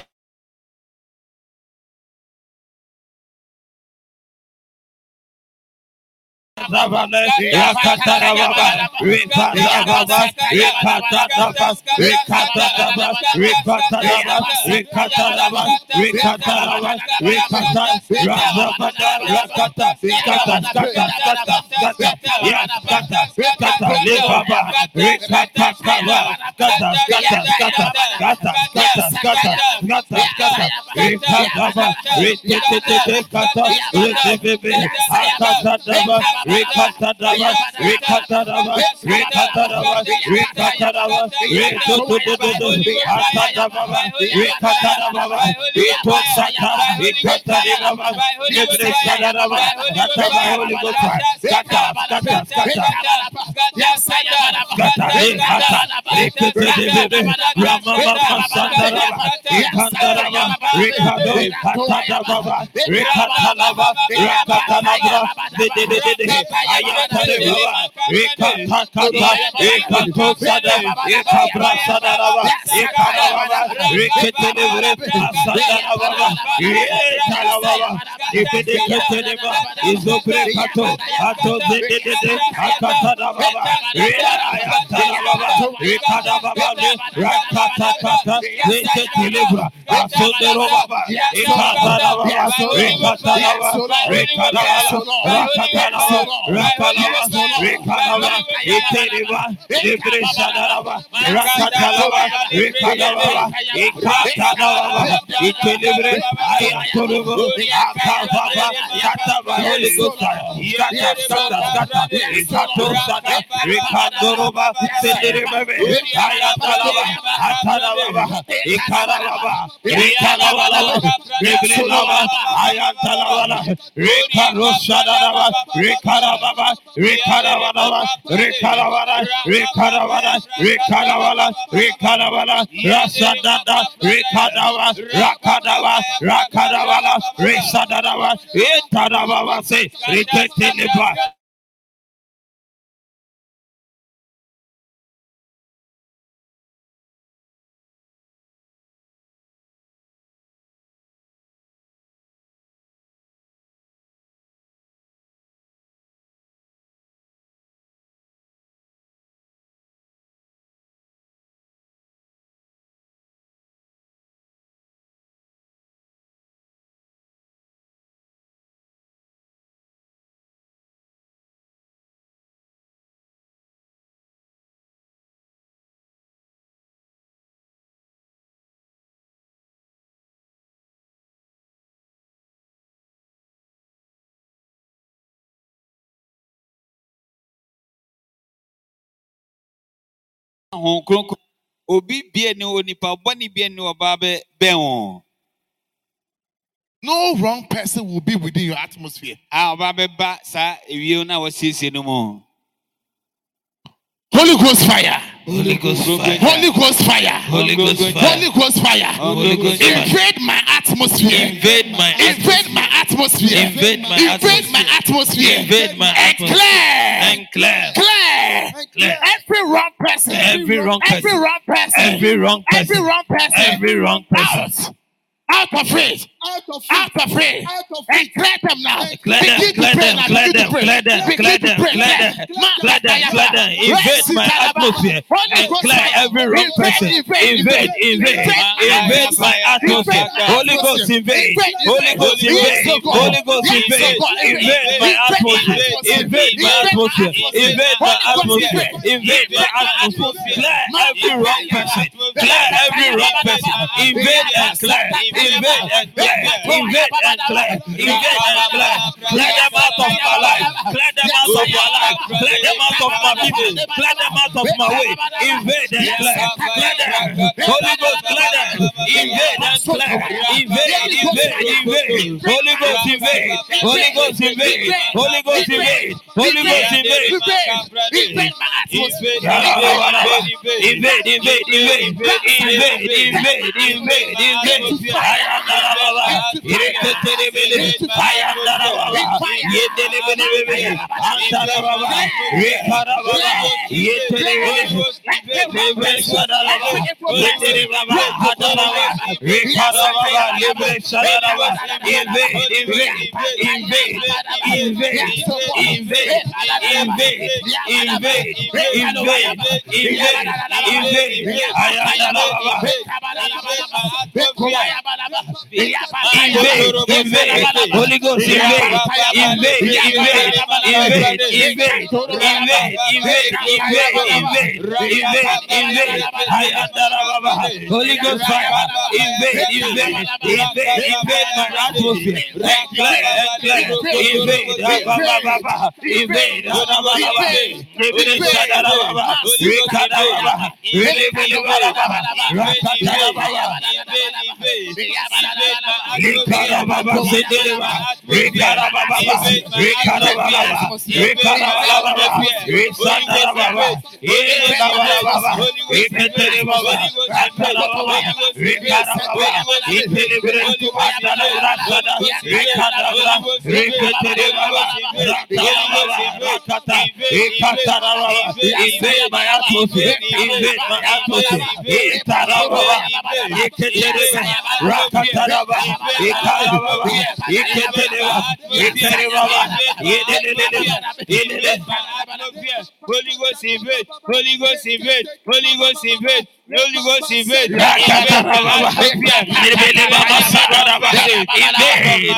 Zabane, Rakata Baba, Rikata Baba, Rikata Baba, Rikata Baba, Rikata Baba, Rikata Baba, Rikata Baba, Rikata, Rakata, Rakata, Skata, Skata, Skata, Skata, yes, Skata, Skata, Libaba, Rikata Baba, Skata, Skata, Skata, Skata, Skata, Skata, Skata, Skata, Rikata Baba, Rikata, Skata, Rikata, Akata Baba, Rikatadaba, Rikatadaba, Rikatadaba, Rikatadaba, Rikatadaba, Atadaba, Rikatadaba, Rikatadaba, Rikatadaba, Rikatadaba, Atadaba, Holy Ghost, Skata, Skata, Skata, Skata, Rikatadaba, Ramama Sandaraba, Rikatadaba, Rikatadaba, Rikatadaba, Rikatadaba, Ayatare Baba, Rikatakata, Rikatosada, Rikabrasadaraba, Rikababa, Riketelevre, Asadarababa, Riketalababa, Riketeleva, Izobrekato, Ato Zedede, Akatarababa, Rikatalababa, Rikadababa, Rakatakata, Riketelevra, Asodarababa, Rikatarababa, Rikatarababa, Rikatarababa, Rakatalava, Rakalava, Rikalava, Iteriva, Libresadava, Rakatalava, Rikalava, Ikatalava, Itelibre, Ayatoluva, Akavava, Katava, Holy Ghost, Kata, Kata, Kata, Ikato Sada, Rikandorova, Sediribe, Ayatalava, Atalava, Ikalava, Rikalava, Ribrinava, Ayatalava, Rikarosadava, Rikarababa, Rikarababa, Rikarababa, Rikarababa, Rikarababa, Rikarababa, Rasadada, Rikadawa, Rakadawa, Rakadawa, Risadadawa, Itadababa, say, Riketinipa. Obi bie ni onipa boni bie ni oba be ben. No wrong person will be within your atmosphere. Ah, oba be ba sa ewie na wasiesie no mo. Holy Ghost fire. Holy Ghost fire. Holy Ghost fire. Holy Ghost fire. Holy Ghost fire. Holy Ghost fire. Invade my atmosphere. Invade my Invade my atmosphere. Invade my Invade my atmosphere. Invade my And atmosphere. clear. And clear. Clear. Clear. Every wrong person. Every wrong person. Every wrong person. Every wrong person. Every wrong person. Every wrong person. Out. Out of faith. Out of faith. Out of faith. Out of And faith. clear them now. Clear them, Begin to clear pray them, now. clear Begin to them, pray. clear them, Begin clear to them, pray. clear them, clear them, clear them. Invade my atmosphere and clear every wrong person. Invade, invade, invade, invade my atmosphere. Holy Ghost invade. Holy Ghost invade. Holy Ghost invade. Invade my atmosphere. Invade my atmosphere. Invade my atmosphere. Invade my atmosphere. Clear every wrong person. Clear every wrong person. Invade and clear. Invade and clear. Invade and clear. Invade and clear. Clear them out of my life. Clear them out of my life. Clear them out of my people. Clear them out of my way. Invade and clear. Clear them. Holy Ghost clear them. Invade and clear. Invade, invade, invade. Holy Ghost invade. Holy Ghost invade. Holy Ghost invade. Holy Ghost invade. Invade my atmosphere. Invade, invade, invade. Invade, invade, invade, invade. I am the Baba. I am the Baba. Yedelebelebele. Antara Baba. Rekara Baba. Yedelebele. Lebre Sadalaba. Yedelebele Baba. Adalaba. Rekara Baba. Lebre Sadalaba. Invade, invade, invade, invade, invade, invade, invade, invade, invade, invade. I am the Baba. Invade, invade, Holy Ghost invade, invade, invade, invade, invade, invade, invade, invade, invade, invade. I am the Baba. Holy Ghost fire, invade, invade, invade, invade my atmosphere. Clear, clear, invade, Baba, Baba, invade, Baba, Baba, invade, Baba, Rikada Baba, Rikada Baba, Rakata Baba. Rikara Baba Sedeva, Rikara Baba, Rikara Baba, Rikara Baba, Risanda Baba, Eda Baba, Rikere Baba, Rakara Baba, Rikara Baba, Itelebre, Adana Rasada, Rikara Baba, Rikere Baba, Rakara Baba, Rakata, Rikata Baba, invade my atmosphere, invade my atmosphere, Itara Baba, Rikere Rakataraba, Ikaraba, Iketeleba, Ikerebaba, Yedelele, Holy Ghost invade, Holy Ghost invade, Holy Ghost invade, Holy Ghost invade, Rakataraba, Yebeleba Sadaraba, invade,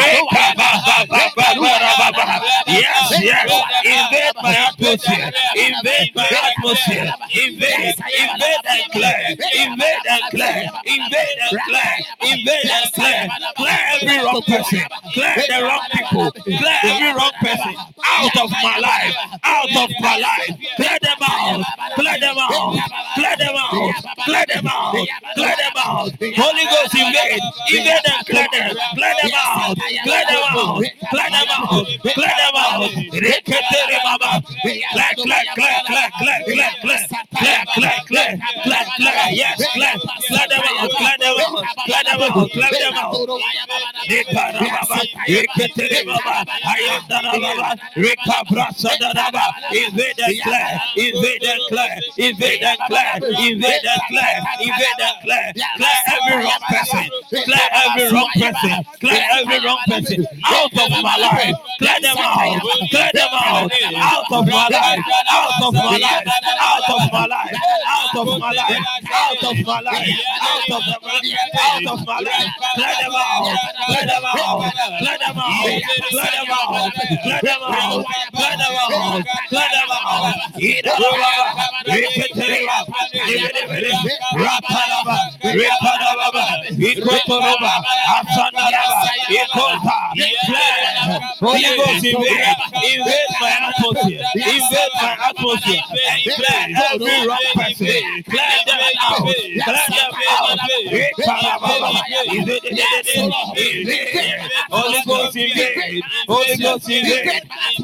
Rekababa, yes, yes, invade my atmosphere, invade my atmosphere, invade, invade and clear, invade and clear, invade and clear, invade and clear, clear every wrong person, clear the wrong people, clear every wrong person out of my life, out of my life, clear them out, clear them out, clear them out, clear them out, clear them out. Holy Ghost invade, invade and clear them, clear them out, clear them out, clear them out, clear them out. Reketere Baba, clear, clear, clear, clear, clear, clear, clear, clear, clear, clear, clear, clear, yes, clear, clear them out, clear them out, clear them out, clear them out. Rekara Baba, Reketere Baba, Ayandara Baba, Rekabra Sadaraba, invade and clear, invade and clear, invade and clear, invade and clear, invade and clear, clear every wrong person, clear every wrong person, clear every wrong person out of my life, clear them out, clear them out, out of my life, out of my life, out of my life, out of my life, out of my life, out of my life, out of my life, clear them out, clear them out, clear them out, clear them out, clear them out, clear them out, clear them out. Ida Baba, Reketereba, Raparaba, Reparaba, Ikotoraba, Asanaraba, Ikota, clear. Holy Ghost invade, invade my atmosphere, invade my atmosphere, and clear every wrong person, clear them out, clear them out. Reparaba, Holy Ghost invade, Holy Ghost invade.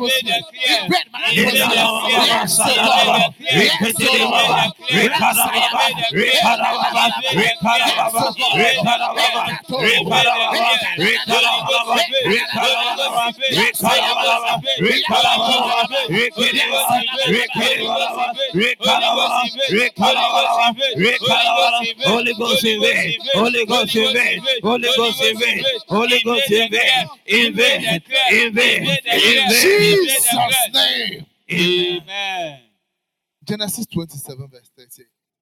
Holy Ghost invade, Holy Ghost invade, Holy Ghost invade, Holy Ghost invade, invade, invade, In Jesus' name. Amen. Genesis twenty-seven, verse thirty.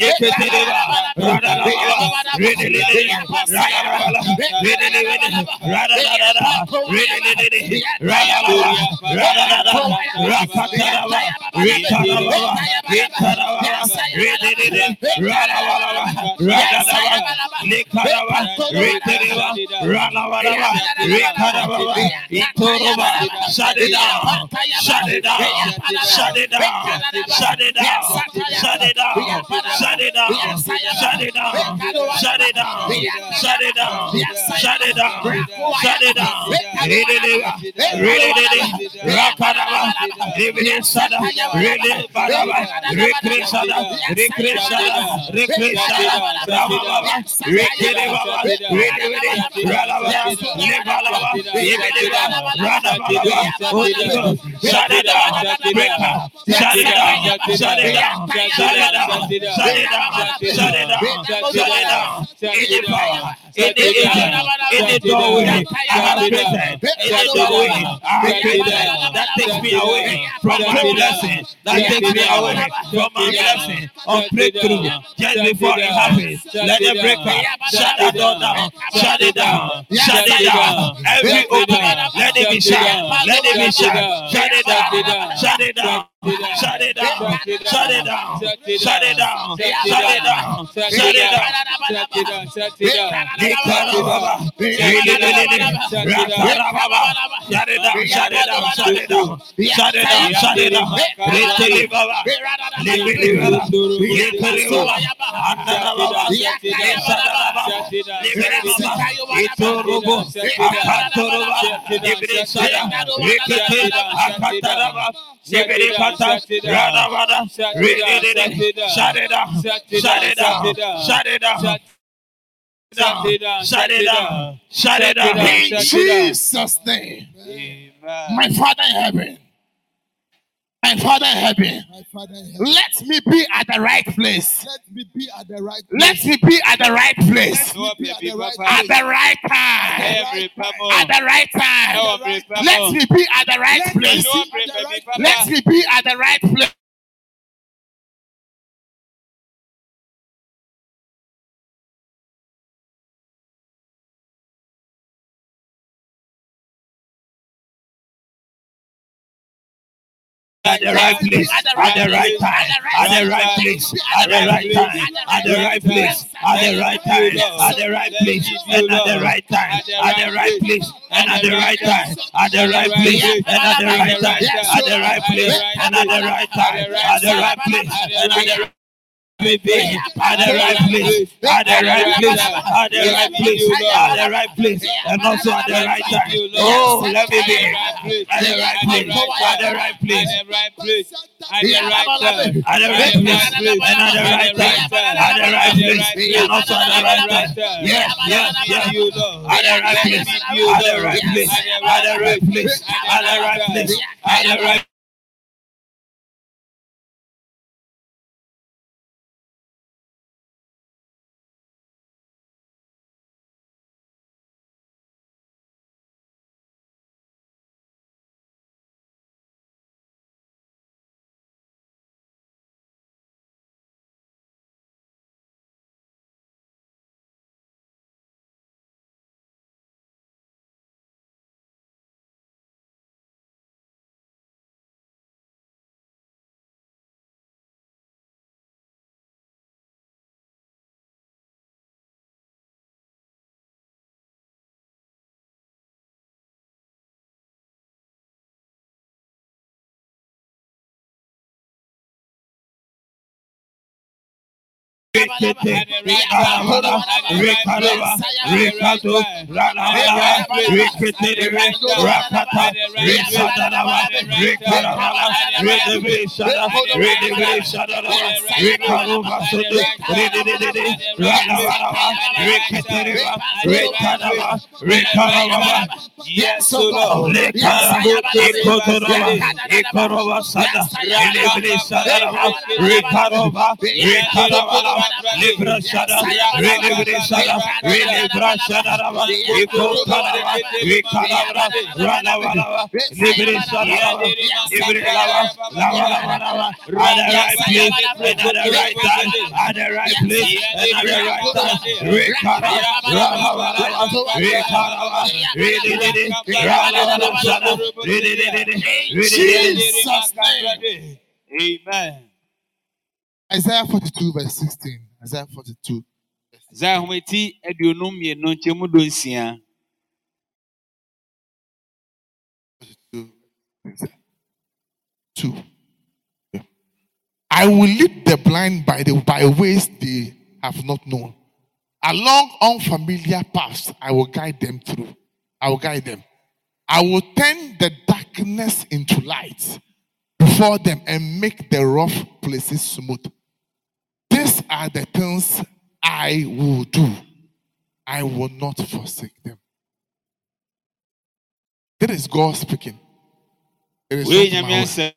Eketereba, Radalaba, Redele, Radalala, Redele, Radalala, Redele, Radalala, Radalala, Rakataraba, Rikaraba, Rikaraba, Redele, Radalala, Radalala, Likaraba, Redele, Radalala, Rikaraba, Itoroba, shut it down, shut it down, shut it down, shut it down, shut it down, shut it down, shut it down, shut it down, shut it down, shut it down, shut it down. Really, really, Rakaraba, really, Sada, really, Baraba, Recresada, Recresada, Recresada, Rababa, Recresada, really, Ralaba, Lebalaba, Yebalaba, Radaba, shut it down, shut it down, shut it down, shut it down, shut it down, shut it down, shut it down, shut it down. Any power, any agent, any doorway, I have created, any doorway, I have created that takes me away from my blessing, that takes me away from my blessing of breakthrough just before it happens. Let it break up, shut that door down, shut it down, shut it down. Every opening, let it be shut, let it be shut, shut it down, shut it down. Shut it down, shut it down, shut it down, shut it down, shut it down, shut it down. Nikarababa, Rakarababa, shut it down, shut it down, shut it down, shut it down, shut it down. Ritilibaba, Libilibaba, Libilibaba, Andarababa, Lisadababa, Libilibaba, Itorobo, Akatoroba, Libilisada, Rikete, Akataraba, Sibilikata, Radavada, Ridididi, shut it down, shut it down, shut it down, shut it down, shut it down, In Jesus' name. My Father in heaven, my Father in heaven, let me be at the right place. Let me be at the right place. Let me be at the right place. Let me be at the right At the right time. At the right time. Let me be at the right place. Let me be at the right place. At the right place, at the right time, at the right place, at the right time, at the right place, at the right time, at the right place, and at the right time, at the right place, and at the right time, at the right place, and at the right time, at the right place, and at the right time, at the right place, and at the right me be at the right place, at the right place, at the right place, at the right place, and also at the right time. Oh, let me be at the right place, at the right place, at the right place, at the right time, at the right place, and at the right time, at the right place, and also at the right time. Yes, yes, yes. At the right place, at the right place, at the right place, at the right place, at the right. Yes, Lord. Libra Shada, Relibri Shada, Relibra Shada, Iko Kalava, Rikalava, Ralavala, Libri Shada, Libri Lava, Lava Lava, at the right place, and at the right time, at the right place, and at the right time, Rikara, Ralavala, Rikalava, Rididi, Ralavala Shada, Rididi, Jesus' name. Amen. Isaiah forty-two, verse sixteen. Isaiah forty-two. Zahumeti edunum ye no chemu donsia. Two. I will lead the blind by the by ways they have not known. Along unfamiliar paths, I will guide them through. I will guide them. I will turn the darkness into light before them and make the rough places smooth. These are the things I will do. I will not forsake them. That is God speaking. It is not my word.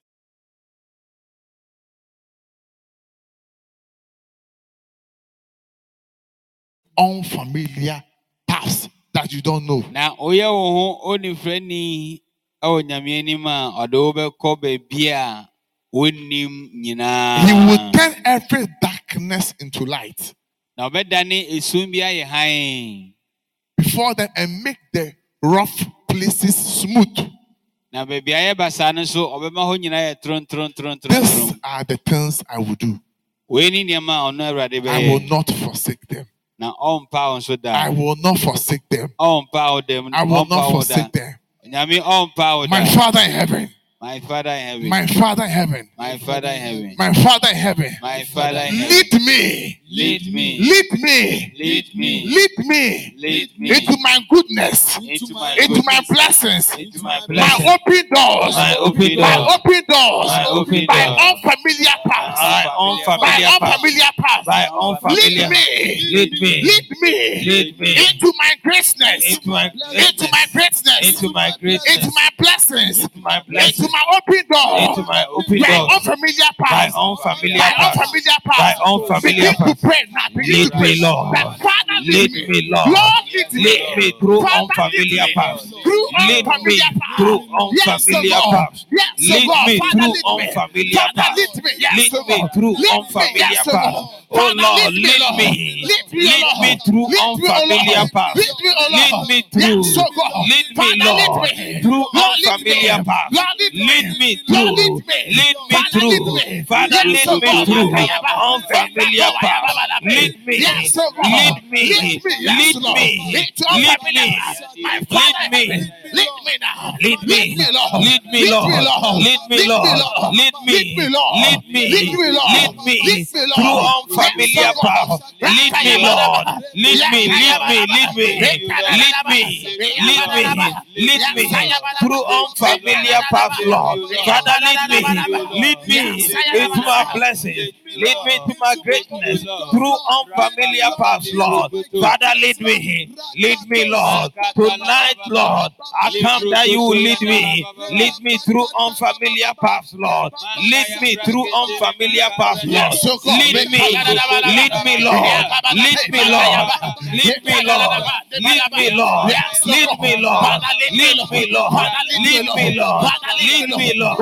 Unfamiliar paths that you don't know. Now, oya wo oni freni o nyame ma odo be ko be bia wonim nyina. He will turn every darkness into light. Now be dani esum bia ye han before them and make the rough places smooth. Now be bia basa no so obema ho nyina ye tron tron tron tron. These are the things I will do. We ni niama ono Awurade be. I will not forsake them. Na on pa on so da. I will not forsake them. On pa them. I will not forsake them. Nyame on pa my Father in heaven. My Father in heaven. My Father in heaven. My Father in heaven. My Father in heaven. My Father in heaven. Lead me. Lead me. Lead me. Lead me. Lead me. Lead me. Into my goodness. Into my, into goodness. my blessings. Into my blessings. My open doors. My open doors. My open doors. My open by doors. unfamiliar paths. By unfamiliar by unfamiliar paths. By unfamiliar. Lead me. Lead me. Lead me. Lead me. Into my greatness. Into my into my greatness. Into my greatness. Into my blessings. Into my blessings. Into my open doors. Into my open by doors. Unfamiliar By paths. unfamiliar By paths. unfamiliar paths. By unfamiliar Begin to paths. pray now. Begin Lead to pray. me, Lord. That Father, Lead lead me, Lord. Lord, lead me. Lead me through Father, unfamiliar lead me. paths. Through Lead me unfamiliar paths. through Yes, unfamiliar oh God. paths. Yes, oh Lead God. me Father, through lead me. unfamiliar Father, paths. lead me. Yes, Lead oh me God. through Lead me. unfamiliar Yes, oh paths. God. Oh Father, Lord, lead me, lead Lord. me. Lead me, Lead Lord. me through Lead me, oh unfamiliar Lord. paths. Lead me, oh Lead Lord. me through. Yes, oh God. Lead me, Father, lead Lord, me. through Lord, lead unfamiliar me. paths. Lord, lead me. Lead me Lord, through. lead me. Lead me Father, lead through. me. Father, Yes, lead oh me God. through unfamiliar paths. Lead me. Yes, oh God. Lead me. Lead me. Yes, Lead Lord. me. Into Lead unfamiliar me. paths. My Lead Father, me. lead me now. Lead me. Lead me, Lord. Lead me, Lead Lord. me, Lord. Lead me, Lord. Lead me. Lead me, Lord. Lead me. Lead me, Lord. Lead me Lead me, Lord. through unfamiliar Yes, oh God. paths. Lead me, Lord. Lead me. Lead me. Lead me. Lead me. Lead me. Lead me through unfamiliar paths, Lord. Father, lead me. Lead me into my blessings. Lead me to my greatness through unfamiliar paths, Lord. Father, lead me. Lead me, Lord. Tonight, Lord, I come that you will lead me. Lead me through unfamiliar paths, Lord. Lead me through unfamiliar paths, Lord. Lead me. Lead me, Lord. Lead me, Lord. Lead me, Lord. Lead me, Lord. Lead me, Lord. Lead me, Lord. Lead me, Lord. Lead me, Lord.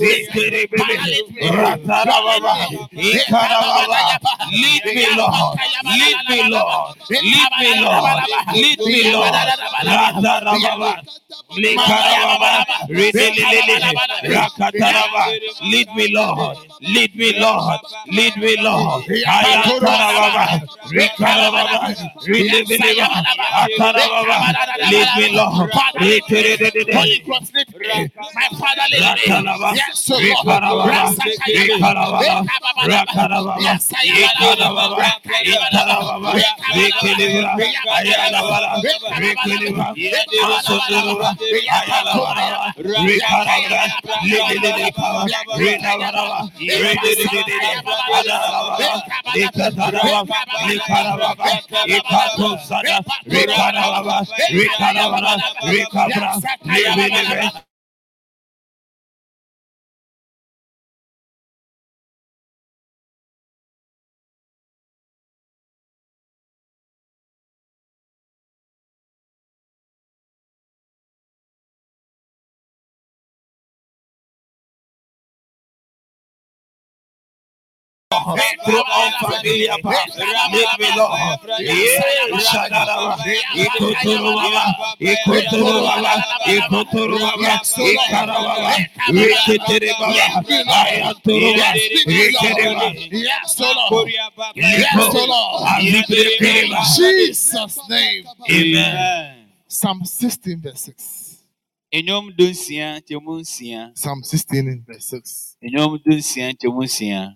Ratarababa. Ikarababa. Lead me, Lord. Lead me, Lord. Lead me, Lord. Lead me, Lord. Ratarababa. Likarababa. Ridililili. Rakataraba. Lead me, Lord. Lead me, Lord. Lead me, Lord. Ayatarababa. Rikarababa. Ridililili. Atarababa. Lead me, Lord. Ridililili. My Father, lead me. Ratalaba. Yes, so God. Rikarababa. Rikarababa. Rakarababa. Ikarababa. Ikarababa. Rikilibra. Ayalabara. Rikilibra. Asunduraba. Ayalabara. Rikarabra. Lidilidikaba. Rinabaraba. Ridididididi. Adalabara. Ikataraba. Likarababa. Ikatosada. Rikarababa. Rikarabara. Rikabra. Libilibe. Lord, through unfamiliar path. Lead me, Lord. Yeah, Shadara, Ikotorova, Ikotorova, Ikotorova, Ikarava, Riketereva, Ayatorova, Riketereva. Yes, Lord. Yes, Lord. Jesus' name. Amen. Psalm sixteen, verse six. Enyom dunsia temunsia. Psalm sixteen, verse six. Enyom dunsia temunsia.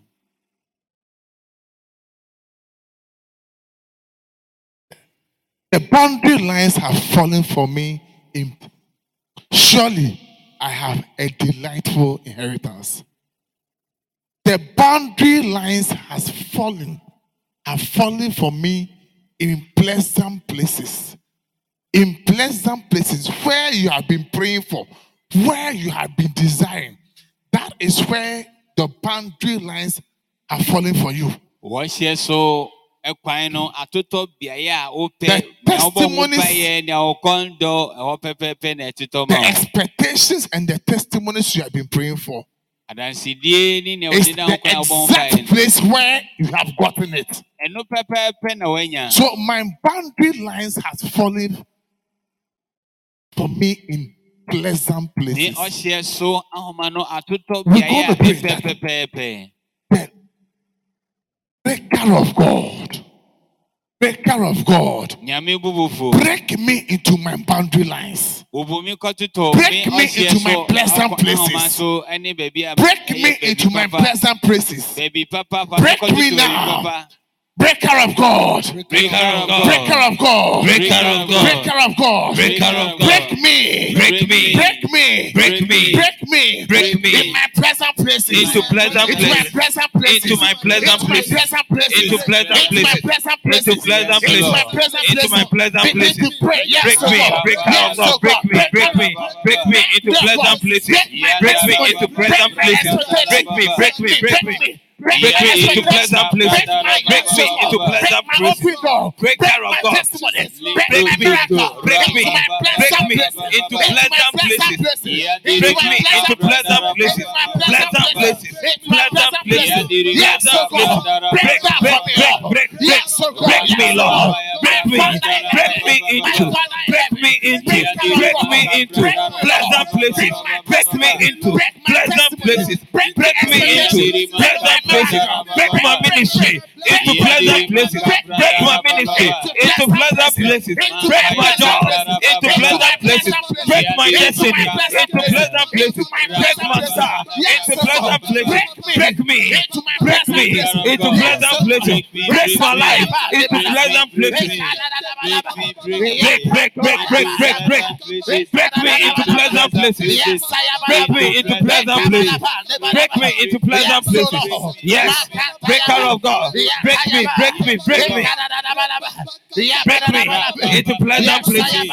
The boundary lines have fallen for me. In surely I have a delightful inheritance. The boundary lines has fallen, have fallen for me in pleasant places. In pleasant places where you have been praying for, where you have been desiring. That is where the boundary lines are falling for you. Washye so ekwan no atoto biaya ope The testimonies, na okondo opepepe na etito the ma. expectations and the testimonies you have been praying for. Adansidie ni ne It's odida the okwa obon exact pai. place where you have gotten it. Eno pepepe na wanya. So my boundary lines has fallen for me in pleasant Ni places. osye so ahoma no atoto We're biaya gonna pray that. pepepepe. The breaker of God, breaker of God, Nyame bubufu. break me into my boundary lines. Ubumi kotuto Break me into my pleasant places. So any baby Break me into my pleasant places. baby papa Break me now. Breaker of God. Breaker of God. Breaker of God. Breaker of God. Breaker of God. Breaker of God. Break me. Break me. Break me. Break me. Break me. Break me. In my pleasant places. Into pleasant Into my places. pleasant places. Into my pleasant Into my places. pleasant places. Into pleasant Into my places. pleasant Into places. pleasant Into my places. pleasant Into my pleasant Begin places. to pray. Yes, Break oh me. God. Breaker Yes, of God. oh Break God. me. Break me. Break me into Break pleasant my- places. break my Break me testimony. into pleasant Break my places. expectation. Break me. Break me. Break me. Break Break my me into expectation. pleasant places. Break my Break me yes, into oh God. pleasant Break my places. open door. Break Break care of my God. testimony. Break Break my me. miracle. Break me. Into my Break pleasant me places. into Into my pleasant pleasant places. places. Break me into pleasant places. Pleasant places. Pleasant places. Yes, oh Pleasant places. God. Break, break, break, break, break, Yes, oh God. break me, Yes, Lord. oh Break me. Break me into. Break me into. Break me into pleasant places. Break me into pleasant places. Break me into pleasant places. Break my ministry into pleasant places. Break my ministry into pleasant places. Break my job into pleasant places. Break my destiny into pleasant places. Break my star into pleasant places. Break me. Break me into pleasant places. Break my life into pleasant places. Break, break, break, break, break, break. Break me into pleasant places. Break me into pleasant places. Break me into pleasant places. Yes, breaker of God. Break me, break me, break me. Break me into pleasant places.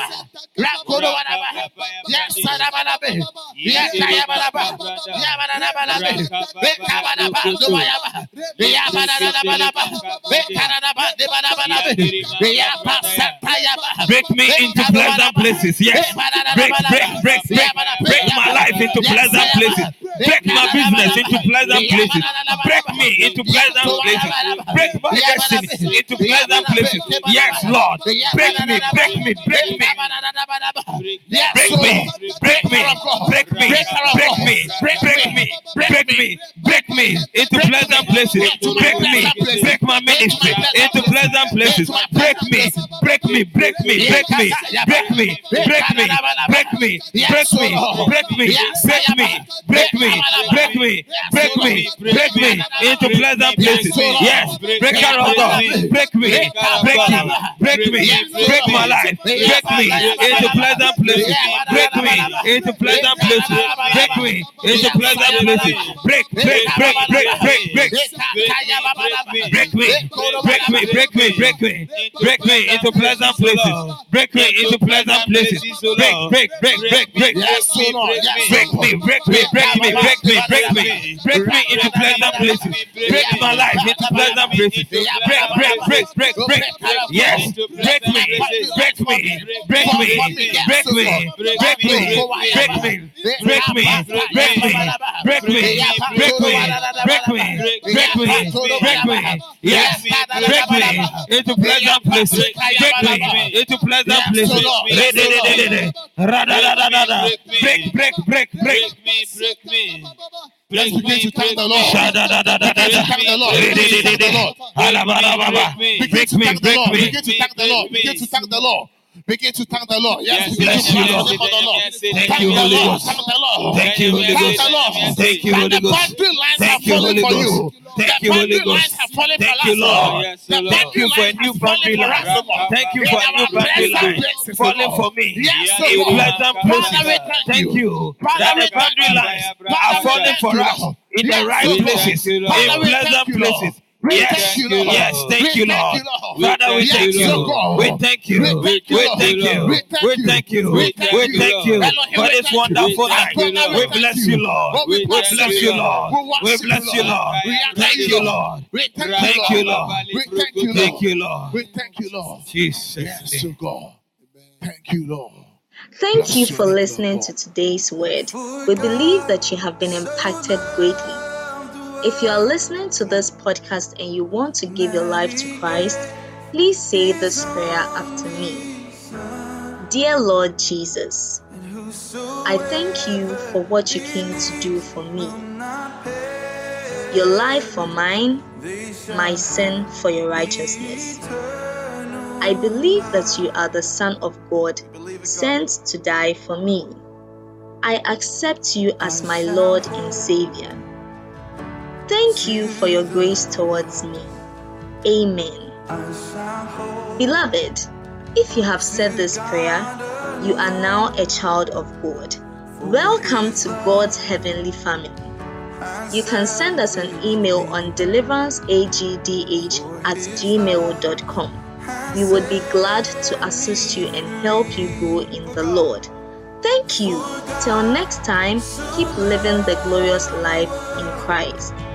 Break me into pleasant places. Yes. Break, break, break, break, break my life into pleasant places. Break my business into pleasant places. Break me into pleasant places. Break my destiny into pleasant places. Yes, Lord. Break me, break me, break me. Break me, break me, break me, break me, break me, break me, break me into pleasant places. Break me, break my ministry into pleasant places. Break me, break me, break me, break me, break me, break me, break me, break me, break me, break me, break me, break me, break me, break me into pleasant places. Yes, breaker of God, break me, break me, break me, break my life, break me into pleasant places. Break me into pleasant places. Break me into pleasant places. Break, break, break, break, break, break. Break me, break me, break me, break me, break me into pleasant places. Break me into pleasant places. Break, break, break, break, break. Break me, break me, break me, break me, break me, me, break me, break me into pleasant places. Break my life into pleasant places. Break, break, break, break, break. Yes, break me, break me, break me, break me, break me, break me, break me, break me, break me, break me, break me, break me, break me. Yes, break me into pleasant places. Break me into pleasant places. Break, break, break, break me, break me. Let's begin to thank the Lord. Begin to thank the Lord. Begin to thank the Lord. Begin to thank the Lord. Begin to thank the Lord. Begin to thank the Lord. Begin to thank the Lord. Yes, bless you, Lord. Thank you, Holy Ghost. Thank you, Holy Ghost. Thank you, Holy Ghost. Thank you, Holy Ghost. Thank you, Holy Ghost. Thank you, Lord. Thank you for a new boundary line. Thank you for a new boundary line falling for me in pleasant places. Thank you that the boundary lines are falling for us in the right places, in pleasant places. Yes, yes, thank you, Lord. Father, we thank you. We thank you. We thank you. We thank you. We thank you for this wonderful night. We bless you, Lord. We bless you, Lord. We bless you, Lord. Thank you, Lord. Thank you, Lord. Thank you, Lord. We thank you, Lord. Jesus. Yes, God. Thank you, Lord. Thank you for listening to today's word. We believe that you have been impacted greatly. If you are listening to this podcast and you want to give your life to Christ, please say this prayer after me. Dear Lord Jesus, I thank you for what you came to do for me. Your life for mine, my sin for your righteousness. I believe that you are the Son of God, sent to die for me. I accept you as my Lord and Savior. Thank you for your grace towards me. Amen. Beloved, if you have said this prayer, you are now a child of God. Welcome to God's heavenly family. You can send us an email on deliveranceagdh at gmail dot com. We would be glad to assist you and help you grow in the Lord. Thank you. Till next time, keep living the glorious life in Christ.